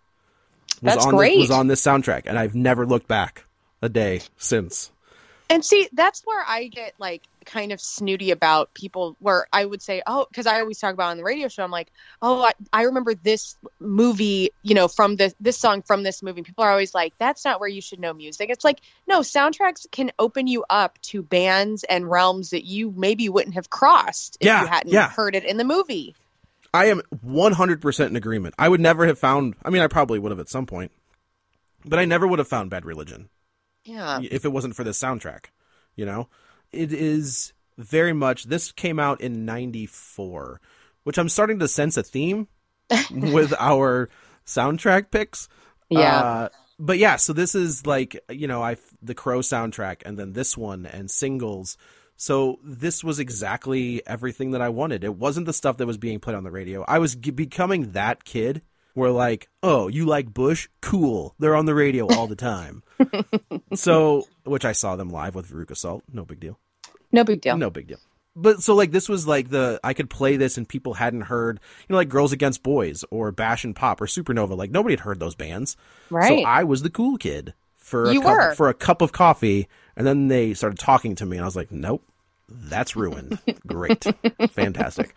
Was That's on great. This, was on this soundtrack, and I've never looked back a day since. And see, that's where I get like kind of snooty about people where I would say, oh, because I always talk about on the radio show, I'm like, oh, I, I remember this movie, you know, from this, this song from this movie. People are always like, that's not where you should know music. It's like, no, soundtracks can open you up to bands and realms that you maybe wouldn't have crossed if Yeah, you hadn't yeah. heard it in the movie. I am one hundred percent in agreement. I would never have found, I mean, I probably would have at some point, but I never would have found Bad Religion Yeah. if it wasn't for this soundtrack, you know? It is very much, this came out in ninety-four, which I'm starting to sense a theme with our soundtrack picks. Yeah. Uh, but yeah, so this is like, you know, I the Crow soundtrack and then this one and Singles. So this was exactly everything that I wanted. It wasn't the stuff that was being played on the radio. I was g- becoming that kid where like, oh, you like Bush? Cool. They're on the radio all the time. So, which I saw them live with Veruca Salt. No big deal. No big deal. No big deal. But so like this was like the, I could play this and people hadn't heard, you know, like Girls Against Boys or Bash and Pop or Supernova. Like nobody had heard those bands. Right. So I was the cool kid for a You cup, were. for a cup of coffee. And then they started talking to me and I was like, nope, that's ruined. Great. Fantastic.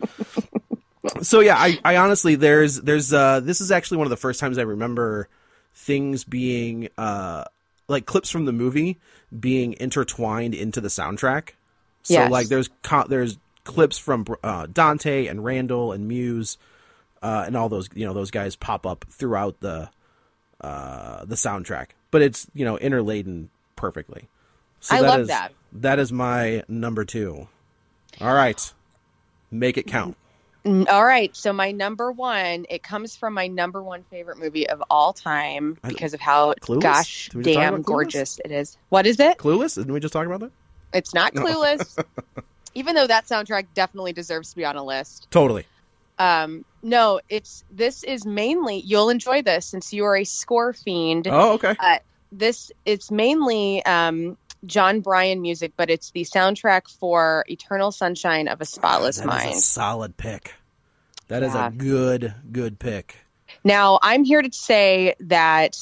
So yeah, I, I honestly, there's, there's, uh, this is actually one of the first times I remember things being, uh, like clips from the movie being intertwined into the soundtrack. So Yes. like there's co- there's clips from uh, Dante and Randall and Muse uh, and all those, you know, those guys pop up throughout the uh, the soundtrack, but it's, you know, interladen perfectly. So I that love is, that. That is my number two. All right, make it count. Mm, All right. So my number one, it comes from my number one favorite movie of all time because of how Clueless? gosh Did we just talk damn about Clueless? gorgeous it is. What is it? Clueless? Didn't we just talk about that? It's not No. Clueless. Even though that soundtrack definitely deserves to be on a list. Totally. Um, no, it's this is mainly you'll enjoy this since you are a score fiend. Oh, okay. Uh, this it's mainly um, John Bryan music, but it's the soundtrack for Eternal Sunshine of a Spotless That Mind. is a solid pick. That is Yeah. a good, good pick. Now, I'm here to say that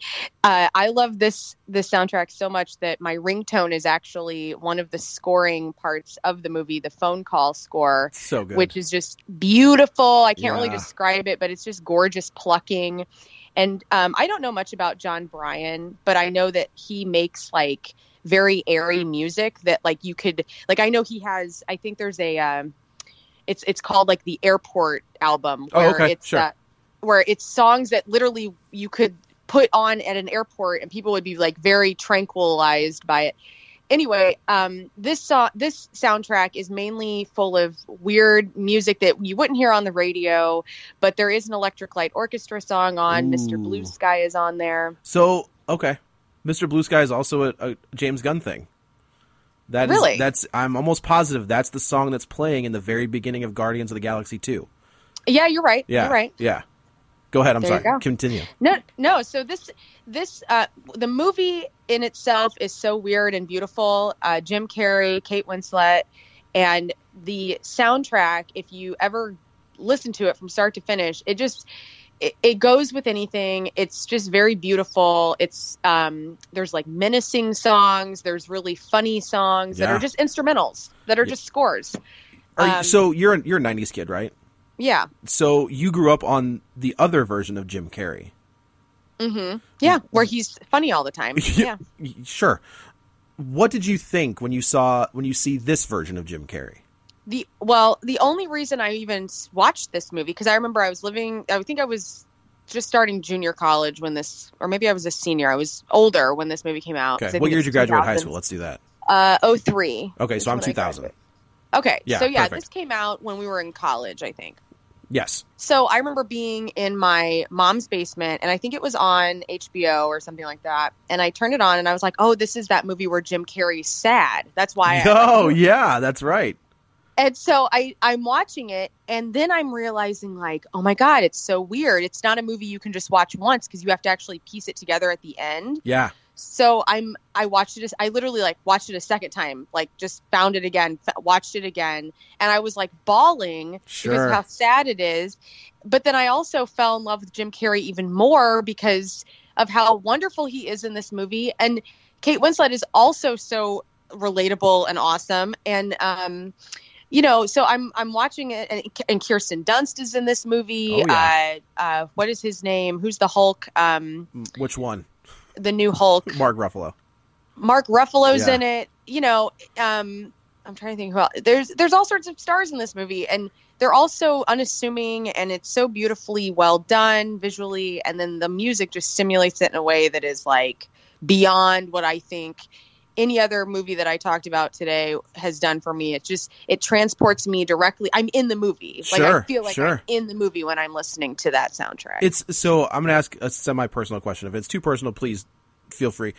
uh, I love this this soundtrack so much that my ringtone is actually one of the scoring parts of the movie, the phone call score, So good. which is just beautiful. I can't really Yeah. describe it, but it's just gorgeous plucking. And um, I don't know much about John Bryan, but I know that he makes like very airy music that like you could like. I know he has. I think there's a. Um, it's it's called like the Airport album. Oh, Where okay, It's, sure. uh, where it's songs that literally you could put on at an airport and people would be like very tranquilized by it. Anyway, um, this so- this soundtrack is mainly full of weird music that you wouldn't hear on the radio, but there is an Electric Light Orchestra song on. Mister Blue Sky is on there. So, okay. Mister Blue Sky is also a, a James Gunn thing. That is, Really? that's I'm almost positive that's the song that's playing in the very beginning of Guardians of the Galaxy two. Yeah, you're right. Yeah. You're right. Yeah. Go ahead. I'm There you sorry. go. Continue. No, no. So this, this, uh, the movie in itself is so weird and beautiful. Uh, Jim Carrey, Kate Winslet, and the soundtrack. If you ever listen to it from start to finish, it just it, it goes with anything. It's just very beautiful. It's um, there's like menacing songs. There's really funny songs that Yeah. are just instrumentals that are just scores. Are you, Um, so you're a, you're a nineties kid, right? Yeah. So you grew up on the other version of Jim Carrey. Mm-hmm. Yeah, where he's funny all the time. Yeah. Sure. What did you think when you saw when you see this version of Jim Carrey? The well, the only reason I even s- watched this movie because I remember I was living. I think I was just starting junior college when this, or maybe I was a senior. I was older when this movie came out. 'cause Okay. I What think year it's did you graduate high two thousand. school? Let's do that. Uh, oh three. Okay, so I'm is when I two thousand. graduated. Okay, Yeah, so yeah, perfect. this came out when we were in college, I think. Yes. So I remember being in my mom's basement, and I think it was on H B O or something like that. And I turned it on, and I was like, "Oh, this is that movie where Jim Carrey's sad." That's why. I, Oh, yeah, that's right. And so I, I'm watching it, and then I'm realizing, like, oh my God, it's so weird. It's not a movie you can just watch once because you have to actually piece it together at the end. Yeah. So I'm, I watched it, I literally like watched it a second time, like just found it again, f- watched it again. And I was like bawling because Sure. of how sad it is. But then I also fell in love with Jim Carrey even more because of how wonderful he is in this movie. And Kate Winslet is also so relatable and awesome. And, um, you know, so I'm I'm watching it, and, and Kirsten Dunst is in this movie. Oh, yeah. uh, uh, what is his name? Who's the Hulk? Um, Which one? the new Hulk. Mark Ruffalo. Mark Ruffalo's Yeah. in it. You know, um, I'm trying to think who else. There's there's all sorts of stars in this movie, and they're all so unassuming, and it's so beautifully well done visually, and then the music just simulates it in a way that is like beyond what I think any other movie that I talked about today has done for me. It just it transports me directly. I'm in the movie. Like Sure, I feel like sure. I'm in the movie when I'm listening to that soundtrack. It's so I'm going to ask a semi-personal question. If it's too personal, please feel free.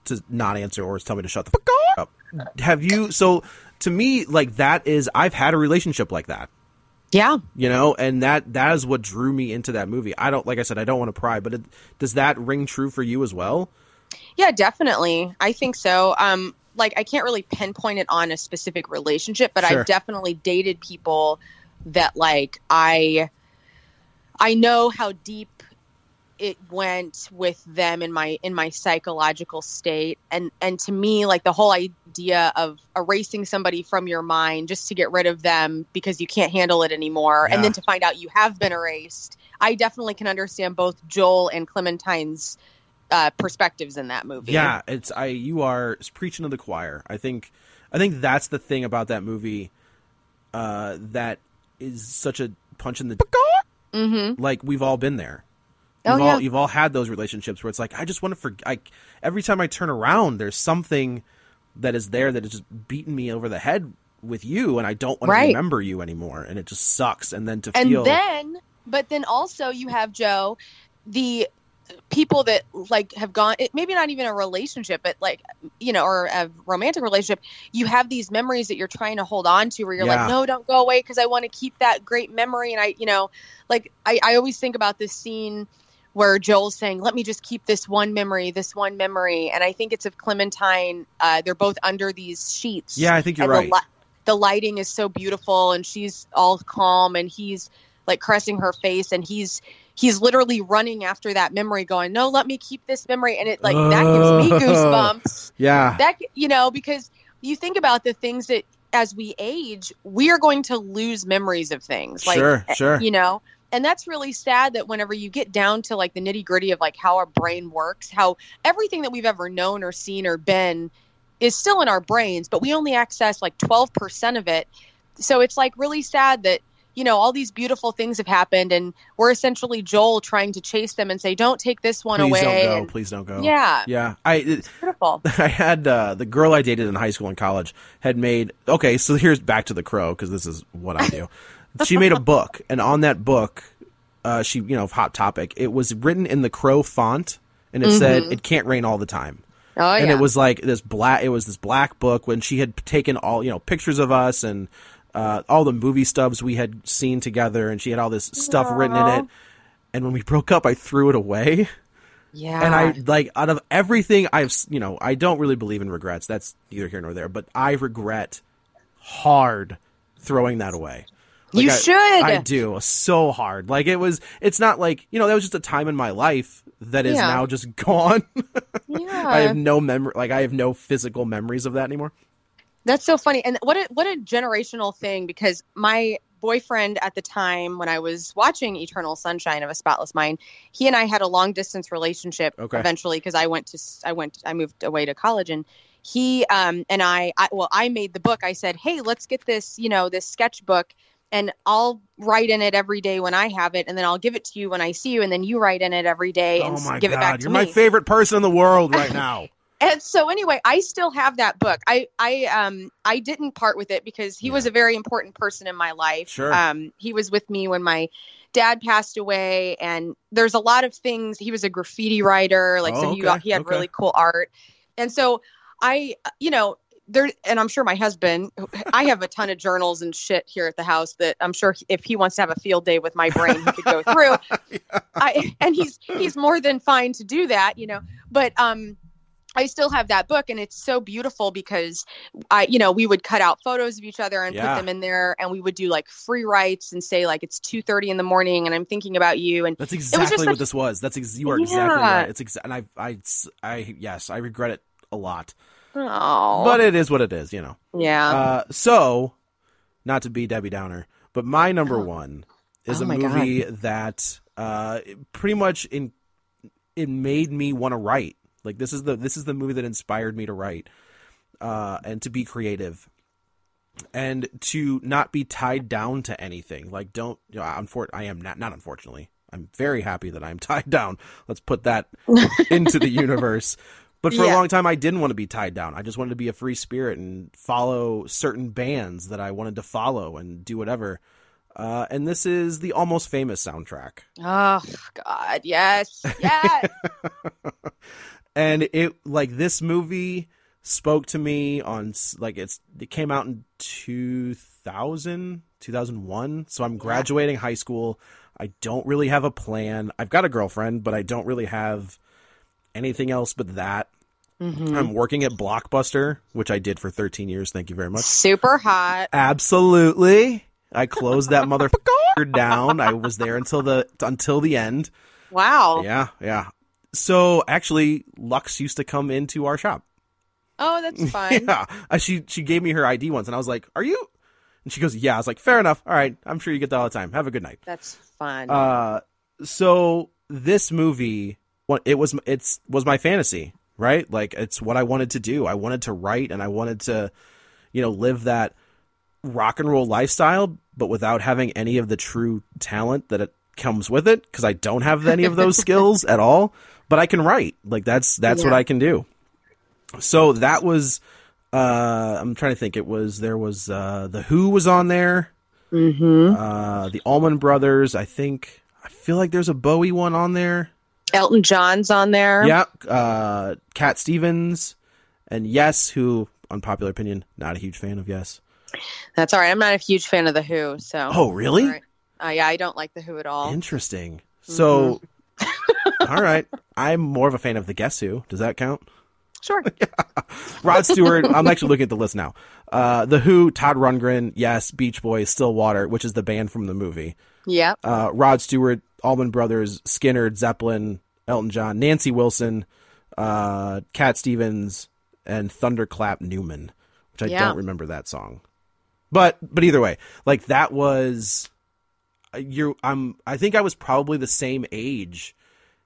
to not answer or tell me to shut the fuck up. Have you? So to me, like that is I've had a relationship like that. Yeah. You know, and that that is what drew me into that movie. I don't, like I said, I don't want to pry, but it, does that ring true for you as well? Yeah, definitely. I think so. Um, like I can't really pinpoint it on a specific relationship, but Sure. I've definitely dated people that like I, I know how deep it went with them in my in my psychological state, and and to me, like the whole idea of erasing somebody from your mind just to get rid of them because you can't handle it anymore, Yeah. and then to find out you have been erased. I definitely can understand both Joel and Clementine's uh, perspectives in that movie. Yeah, it's I. You are preaching to the choir. I think. I think that's the thing about that movie, uh, that is such a punch in the. Mm-hmm. Like we've all been there. Oh, You've all, yeah. you've all had those relationships where it's like, I just want to forget. Like, every time I turn around, there's something that is there that is just beating me over the head with you, and I don't want Right. to remember you anymore, and it just sucks. And then to And feel, then, but then also you have, Joe, the people that like have gone, it, maybe not even a relationship, but like, you know, or a romantic relationship, you have these memories that you're trying to hold on to where you're Yeah. like, no, don't go away because I want to keep that great memory. And I, you know, like I, I always think about this scene where Joel's saying, let me just keep this one memory, this one memory. And I think it's of Clementine. Uh, they're both under these sheets. Yeah, I think you're And right. The, li- the lighting is so beautiful, and she's all calm, and he's like caressing her face, and he's he's literally running after that memory going, no, let me keep this memory. And it like, that gives me goosebumps. yeah, That, you know, because you think about the things that as we age, we are going to lose memories of things. Like, Sure, sure. You know, and that's really sad that whenever you get down to like the nitty gritty of like how our brain works, how everything that we've ever known or seen or been is still in our brains, but we only access like twelve percent of it. So it's like really sad that, you know, all these beautiful things have happened, and we're essentially Joel trying to chase them and say, don't take this one please away. don't go. And- Please don't go. Yeah. yeah. I it, It's beautiful. I had uh, the girl I dated in high school and college had made. Okay, so here's back to The Crow, because this is what I do. She made a book, and on that book, uh, she you know hot topic. It was written in the Crow font, and it said, "It can't rain all the time." Oh, and yeah. it was like this black. It was this black book when she had taken all you know pictures of us and uh, all the movie stubs we had seen together, and she had all this stuff written in it. And when we broke up, I threw it away. Yeah. And I like out of everything I've you know I don't really believe in regrets. That's neither here nor there. But I regret hard throwing that away. Like You I, should. I do so hard. Like it was. It's not like you know that was just a time in my life that is Yeah. now just gone. Yeah. I have no memory. Like I have no physical memories of that anymore. That's so funny. And what a what a generational thing, because my boyfriend at the time when I was watching Eternal Sunshine of a Spotless Mind, he and I had a long distance relationship Okay. eventually, because I went to I went I moved away to college, and he um and I, I well I made the book. I said, "Hey, let's get this, you know, this sketchbook, and I'll write in it every day when I have it, and then I'll give it to you when I see you, and then you write in it every day and Oh my give it back god, to you're me." my favorite person in the world right now. And so anyway, I still have that book. I, I, um, I didn't part with it because he Yeah. was a very important person in my life. Sure. Um, he was with me when my dad passed away, and there's a lot of things. He was a graffiti writer. Like, Oh, so he, okay, he had okay. really cool art. And so I, you know, there, and I'm sure my husband, I have a ton of journals and shit here at the house that I'm sure if he wants to have a field day with my brain, he could go through. I, and he's, he's more than fine to do that, you know, but, um, I still have that book, and it's so beautiful because I, you know, we would cut out photos of each other and Yeah. put them in there, and we would do like free writes and say like it's two thirty in the morning and I'm thinking about you. And That's it was exactly just what such- this was. That's ex- you are exactly Yeah. right. It's exa- and I, I, I, yes, I regret it a lot, Oh, but it is what it is, you know. yeah. Uh, so, not to be Debbie Downer, but my number one is Oh a my movie that uh, pretty much in it made me want to write. Like this is the this is the movie that inspired me to write uh, and to be creative and to not be tied down to anything. Like don't you know, unfor- I am not not unfortunately. I'm very happy that I'm tied down. Let's put that into the universe. But for a Yeah. long time, I didn't want to be tied down. I just wanted to be a free spirit and follow certain bands that I wanted to follow and do whatever. Uh, and this is the Almost Famous soundtrack. Oh God, yes, yes. And it like this movie spoke to me on like it's it came out in two thousand, two thousand one. So I'm graduating yeah. high school. I don't really have a plan. I've got a girlfriend, but I don't really have anything else but that. Mm-hmm. I'm working at Blockbuster, which I did for thirteen years. Thank you very much. Super hot. Absolutely. I closed that motherfucker down. I was there until the until the end. Wow. Yeah, yeah. So actually, Lux used to come into our shop. Oh, that's fun. Yeah. Uh, she she gave me her I D once, and I was like, "Are you?" And she goes, "Yeah." I was like, "Fair enough. All right. I'm sure you get that all the time. Have a good night." That's fun. Uh, so this movie, it was it's was my fantasy, right? Like it's what I wanted to do. I wanted to write, and I wanted to, you know, live that rock and roll lifestyle, but without having any of the true talent that it comes with it, because I don't have any of those skills at all. But I can write. Like that's that's yeah. what I can do. So that was. Uh, I'm trying to think. It was there was uh, the Who was on there. Mm-hmm. Uh, the Allman Brothers. I think. I feel like there's a Bowie one on there. Elton John's on there. Yeah. Uh, Cat Stevens and Yes, who unpopular opinion, not a huge fan of Yes. That's all right. I'm not a huge fan of the Who. So. Oh really? All right. Uh, yeah, I don't like the Who at all. Interesting. So. Mm-hmm. All right. I'm more of a fan of the Guess Who. Does that count? Sure. Yeah. Rod Stewart. I'm actually looking at the list now. Uh, the Who, Todd Rundgren, Yes, Beach Boys, Stillwater, which is the band from the movie. Yeah. Uh, Rod Stewart, Allman Brothers, Skinner, Zeppelin, Elton John, Nancy Wilson, uh, Cat Stevens, and Thunderclap Newman, which I yeah. don't remember that song. But but either way, like that was you. I'm. I think I was probably the same age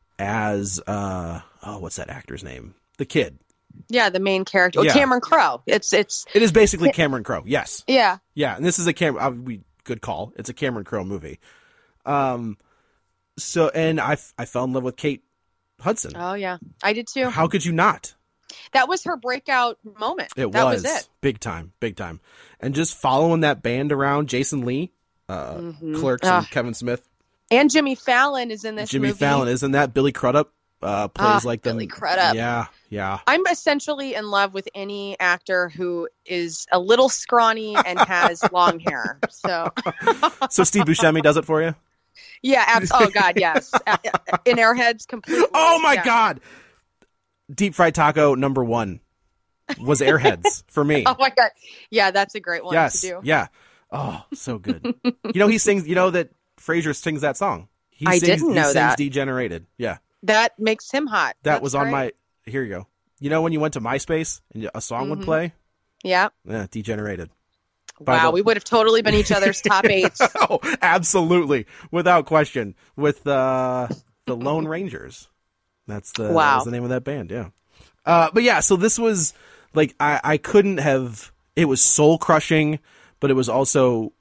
as uh oh, what's that actor's name? The kid. Yeah, the main character. Oh, yeah. Cameron Crowe. It's it's. It is basically Cameron Crowe. Yes. Yeah. Yeah, and this is a Cam. Uh, we good call. It's a Cameron Crowe movie. Um. So and I I fell in love with Kate Hudson. Oh yeah, I did too. How could you not? That was her breakout moment. It that was. was it. Big time, big time. And just following that band around, Jason Lee, uh, mm-hmm. Clerks, uh, and Kevin Smith. And Jimmy Fallon is in this Jimmy movie. Fallon, isn't that Billy Crudup? Uh, plays uh, like the Billy Crudup. Yeah, yeah. I'm essentially in love with any actor who is a little scrawny and has long hair. So, so Steve Buscemi does it for you? Yeah. Abs- oh God, yes. In Airheads, completely. Oh my yeah. God. Deep fried taco number one was Airheads for me. Oh my God. Yeah, that's a great one yes, to do. Yeah. Oh, so good. You know, he sings, you know that Frasier sings that song. He I sings, didn't know he sings that. Degenerated. Yeah. That makes him hot. That That's was on right. my, here you go. You know when you went to MySpace and a song mm-hmm. would play? Yeah. Yeah, Degenerated. Wow, the... we would have totally been each other's top eights. Oh, absolutely. Without question. With uh, the Lone Rangers. That's the, wow. that was the name of that band, yeah. Uh, but yeah, so this was, like, I, I couldn't have, it was soul-crushing, but it was also,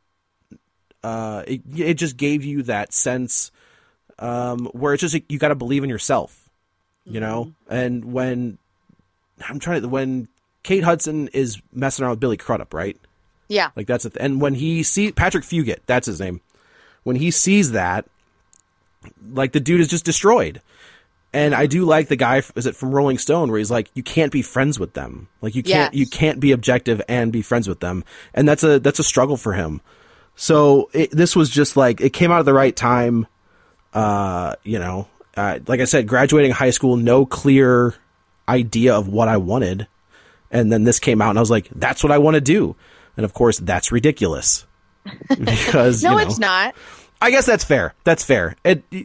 uh, it, it just gave you that sense um, where it's just, like, you got to believe in yourself, you know? Mm-hmm. And when, I'm trying to, when Kate Hudson is messing around with Billy Crudup, right? Yeah. Like, that's, a th- and when he sees, Patrick Fugit, that's his name, when he sees that, like, the dude is just destroyed. And I do like the guy, is it from Rolling Stone, where he's like, you can't be friends with them. Like, you can't, yes. you can't be objective and be friends with them. And that's a, that's a struggle for him. So it, this was just like, it came out at the right time. Uh, you know, uh, like I said, graduating high school, no clear idea of what I wanted. And then this came out and I was like, that's what I want to do. And of course, that's ridiculous. Because, no, you know, it's not. I guess that's fair. That's fair. It, it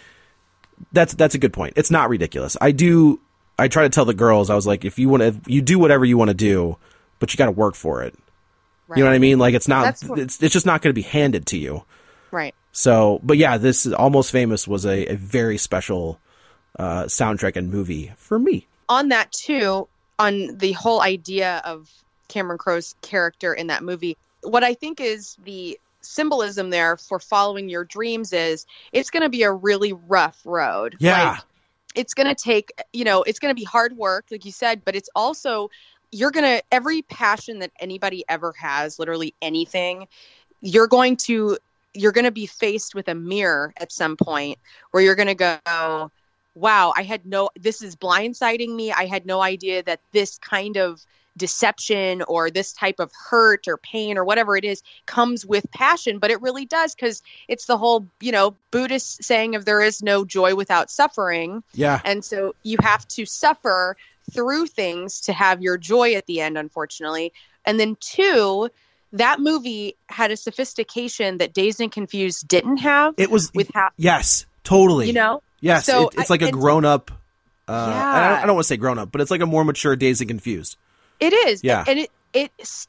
That's that's a good point. It's not ridiculous. I do. I try to tell the girls. I was like, if you want to, you do whatever you want to do, but you got to work for it. Right. You know what I mean? Like it's not. What, it's it's just not going to be handed to you. Right. So, but yeah, this is Almost Famous was a, a very special uh, soundtrack and movie for me. On that too, on the whole idea of Cameron Crowe's character in that movie, what I think is the symbolism there for following your dreams is it's going to be a really rough road. Yeah. Like, it's going to take, you know, it's going to be hard work, like you said, but it's also, you're going to, every passion that anybody ever has, literally anything, you're going to, you're going to be faced with a mirror at some point where you're going to go, wow, I had no, this is blindsiding me. I had no idea that this kind of deception or this type of hurt or pain or whatever it is comes with passion, but it really does, because it's the whole, you know, Buddhist saying of there is no joy without suffering. Yeah. And so you have to suffer through things to have your joy at the end, unfortunately. And then two, that movie had a sophistication that Dazed and Confused didn't have. It was with how, yes, totally. You know? Yes, so it, it's like I, a grown up. Uh, yeah. I don't, I don't want to say grown up, but it's like a more mature Dazed and Confused. It is. Yeah. And it, it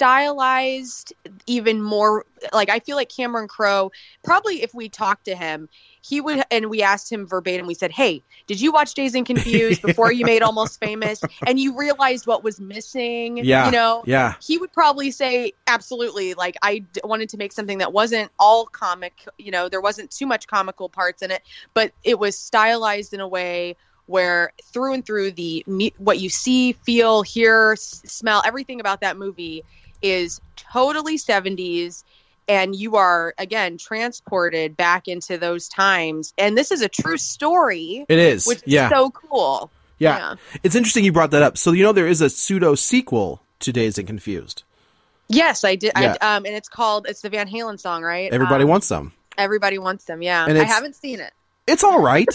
stylized even more. Like, I feel like Cameron Crowe, probably if we talked to him, he would, and we asked him verbatim, we said, hey, did you watch Dazed and Confused before you made Almost Famous? And you realized what was missing? Yeah. You know? Yeah. He would probably say, absolutely. Like, I d- wanted to make something that wasn't all comic, you know, there wasn't too much comical parts in it, but it was stylized in a way where through and through the what you see, feel, hear, s- smell, everything about that movie is totally seventies, and you are again transported back into those times. And this is a true story. It is, which yeah. is so cool. Yeah. yeah, it's interesting you brought that up. So you know there is a pseudo sequel to Dazed and Confused. Yes, I did. Yeah. I, um, and it's called it's the Van Halen song, right? Everybody um, wants some. Everybody wants them. Yeah, And I it's- haven't seen it. It's all right.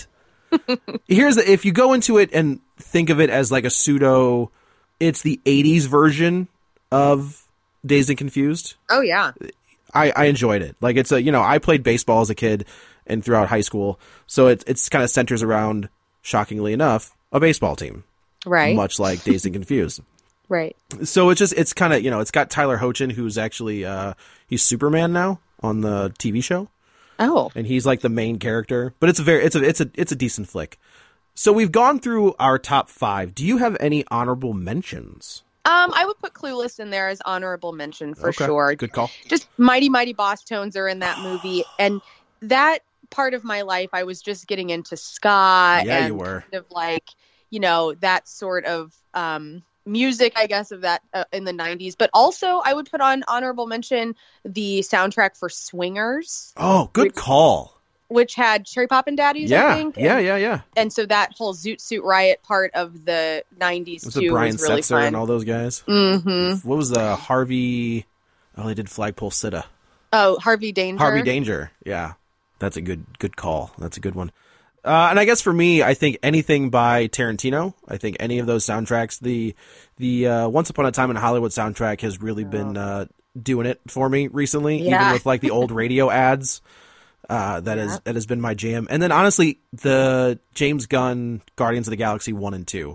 Here's the, if you go into it and think of it as like a pseudo, it's the eighties version of Dazed and Confused. Oh yeah. I, I enjoyed it. Like it's a, you know, I played baseball as a kid and throughout high school. So it, it's kind of centers around, shockingly enough, a baseball team. Right. Much like Dazed and Confused. Right. So it's just, it's kind of, you know, it's got Tyler Hoechlin, who's actually, uh, he's Superman now on the T V show. Oh. And he's like the main character, but it's a very, it's a, it's a, it's a decent flick. So we've gone through our top five. Do you have any honorable mentions? Um, I would put Clueless in there as honorable mention for Okay. sure. Good call. Just Mighty Mighty Boss Tones are in that movie, and that part of my life, I was just getting into ska Yeah, and you were. kind of like, you know, that sort of um, music, I guess, of that uh, in the nineties. But also, I would put on honorable mention the soundtrack for Swingers. Oh, good which, call. Which had Cherry Poppin' Daddies, Yeah, I think. yeah, and, yeah, yeah. And so that whole Zoot Suit Riot part of the nineties Was too it Brian was really Setzer fun. and all those guys? Mm-hmm. What was the Harvey? Oh, they did Flagpole Sitta. Oh, Harvey Danger. Harvey Danger. Yeah, that's a good good call. That's a good one. Uh, and I guess for me, I think anything by Tarantino. I think any of those soundtracks. The the uh, Once Upon a Time in Hollywood soundtrack has really been uh, doing it for me recently. Yeah. Even with like the old radio ads. Uh, that is that has been my jam. And then honestly, the James Gunn Guardians of the Galaxy one and two.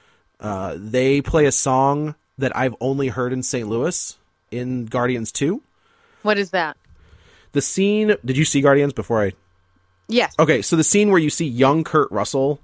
Uh, they play a song that I've only heard in Saint Louis in Guardians two. What is that? The scene. Did you see Guardians before I? Yes. Okay, so the scene where you see young Kurt Russell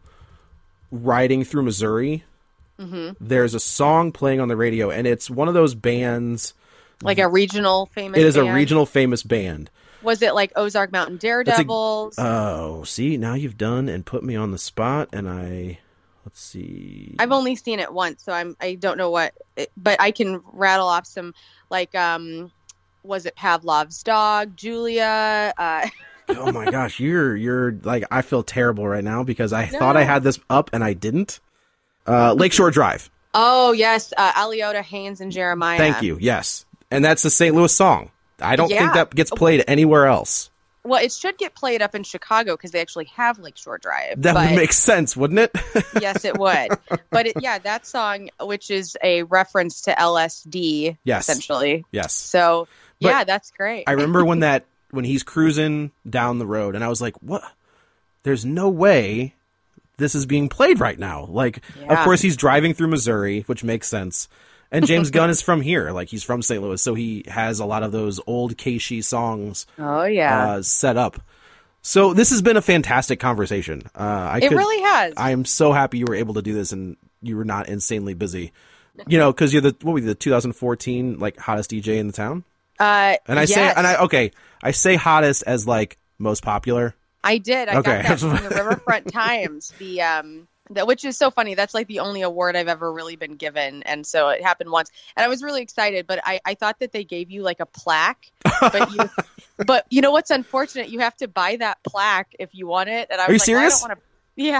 riding through Missouri. Mm-hmm. There's a song playing on the radio, and it's one of those bands. Like a regional famous. It is band? a regional famous band. Was it like Ozark Mountain Daredevils? A, oh, see, now you've done and put me on the spot, and I. Let's see. I've only seen it once, so I'm I don't know what, it, but I can rattle off some like um, was it Pavlov's Dog, Julia? Uh, Oh my gosh, you're you're like I feel terrible right now because I No. thought I had this up and I didn't. Uh, Lakeshore Drive. oh yes, uh, Aliota, Haynes, and Jeremiah. Thank you. Yes, and that's a Saint Louis song. I don't Yeah. think that gets played anywhere else. Well, it should get played up in Chicago because they actually have Lakeshore Drive. That but would make sense, wouldn't it? yes, it would. But it, yeah, that song, which is a reference to L S D, Yes. essentially. Yes. So But yeah, that's great. I remember when that when he's cruising down the road, and I was like, "What? There's no way this is being played right now." Like, of Yeah. course, he's driving through Missouri, which makes sense. And James Gunn is from here, like he's from Saint Louis, so he has a lot of those old Keishi songs oh yeah, uh, set up. So this has been a fantastic conversation. Uh, I it could, really has. I am so happy you were able to do this, and you were not insanely busy. You know, because you're the what were you, the two thousand fourteen like hottest D J in the town. uh, And I yes, say, and I okay, I say hottest as like most popular. I did. I Okay. got that from the Riverfront Times. The um, that which is so funny. That's like the only award I've ever really been given, and so it happened once, and I was really excited. But I, I thought that they gave you like a plaque, but you, but you know what's unfortunate? You have to buy that plaque if you want it. And I was Are you like, serious? Well, I don't want to. Yeah.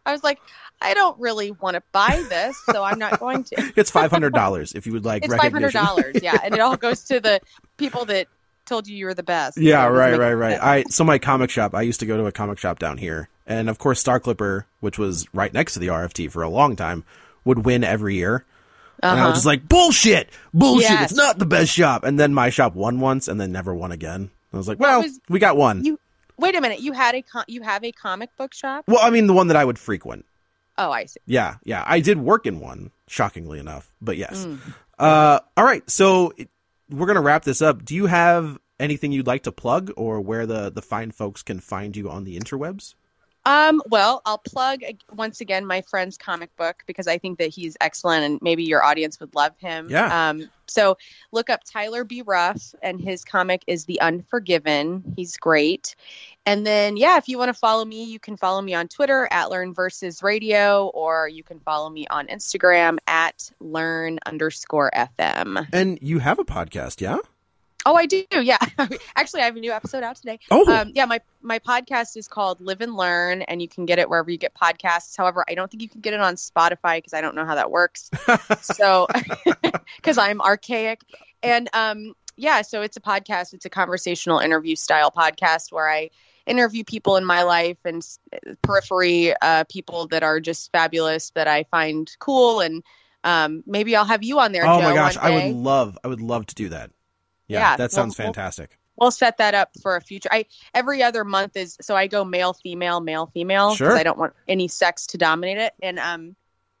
I was like, I don't really want to buy this, so I'm not going to. It's five hundred dollars if you would like It's five recognition. hundred dollars, yeah. And it all goes to the people that told you you were the best. Yeah, so right, right, right. I So my comic shop, I used to go to a comic shop down here. And of course, Star Clipper, which was right next to the R F T for a long time, would win every year. Uh-huh. And I was just like, bullshit, bullshit. Yes. It's not the best shop. And then my shop won once and then never won again. I was like, well, was, we got one. You Wait a minute. You had a com- you have a comic book shop? Well, I mean, the one that I would frequent. Oh, I see. Yeah, yeah. I did work in one, shockingly enough. But yes. Mm. Uh, all right. So it, we're going to wrap this up. Do you have anything you'd like to plug or where the, the fine folks can find you on the interwebs? Um, well, I'll plug once again my friend's comic book because I think that he's excellent and maybe your audience would love him. Yeah. Um, so look up Tyler B. Ruff and his comic is The Unforgiven. He's great. And then, yeah, if you want to follow me, you can follow me on Twitter at Learn Versus Radio, or you can follow me on Instagram at Learn underscore F M. And you have a podcast, yeah? Oh, I do. Yeah. Actually, I have a new episode out today. Oh, um, yeah. My, my podcast is called Live and Learn, and you can get it wherever you get podcasts. However, I don't think you can get it on Spotify because I don't know how that works. So, because I'm archaic. And um, yeah, so it's a podcast. It's a conversational interview style podcast where I interview people in my life and periphery uh, people that are just fabulous that I find cool. And um, maybe I'll have you on there. Oh Joe, my gosh, one day. I would love, I would love to do that. Yeah, yeah, that sounds we'll, fantastic. We'll, we'll set that up for a future. I every other month is so I go male, female, male, female because sure. I don't want any sex to dominate it. And um,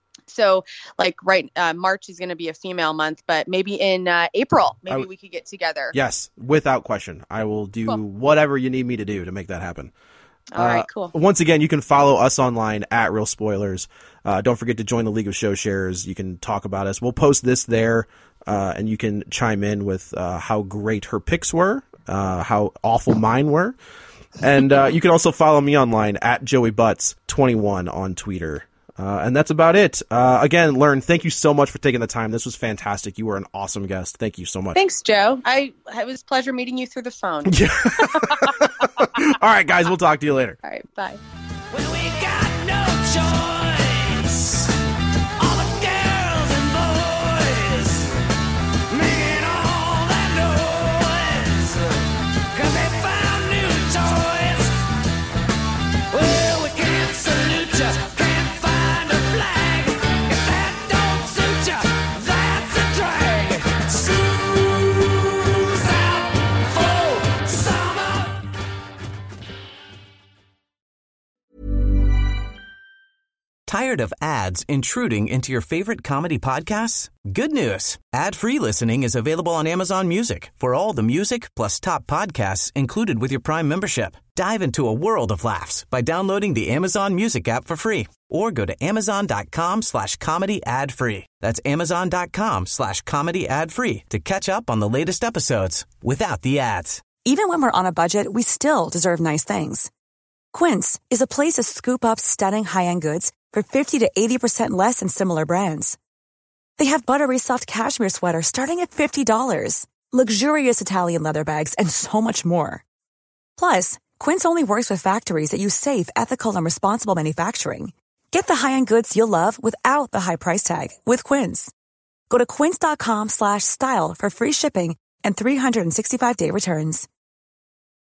so like right, uh, March is going to be a female month, but maybe in uh, April, maybe w- we could get together. Yes, without question, I will do cool. whatever you need me to do to make that happen. All uh, right, cool. Once again, you can follow us online at Real Spoilers. Uh, don't forget to join the League of Show Shares. You can talk about us. We'll post this there. Uh, and you can chime in with uh, how great her picks were, uh, how awful mine were. And uh, you can also follow me online at Joey Butts twenty-one on Twitter. Uh, and that's about it. Uh, again, Learn, thank you so much for taking the time. This was fantastic. You were an awesome guest. Thank you so much. Thanks, Joe. I It was a pleasure meeting you through the phone. Yeah. All right, guys, we'll talk to you later. All right, bye. Well, we got no choice. All the girls and boys making all that noise 'cause they found new toys. Well, we can't salute ya, can't find a flag. If that don't suit ya, that's a drag. School's out for summer. Tired of ads intruding into your favorite comedy podcasts? Good news. Ad-free listening is available on Amazon Music for all the music plus top podcasts included with your Prime membership. Dive into a world of laughs by downloading the Amazon Music app for free or go to amazon.com slash comedy ad free. That's amazon.com slash comedy ad free to catch up on the latest episodes without the ads. Even when we're on a budget, we still deserve nice things. Quince is a place to scoop up stunning high-end goods for fifty to eighty percent less than similar brands. They have buttery soft cashmere sweaters starting at fifty dollars, luxurious Italian leather bags, and so much more. Plus, Quince only works with factories that use safe, ethical, and responsible manufacturing. Get the high-end goods you'll love without the high price tag with Quince. Go to quince.com slash style for free shipping and three sixty-five day returns.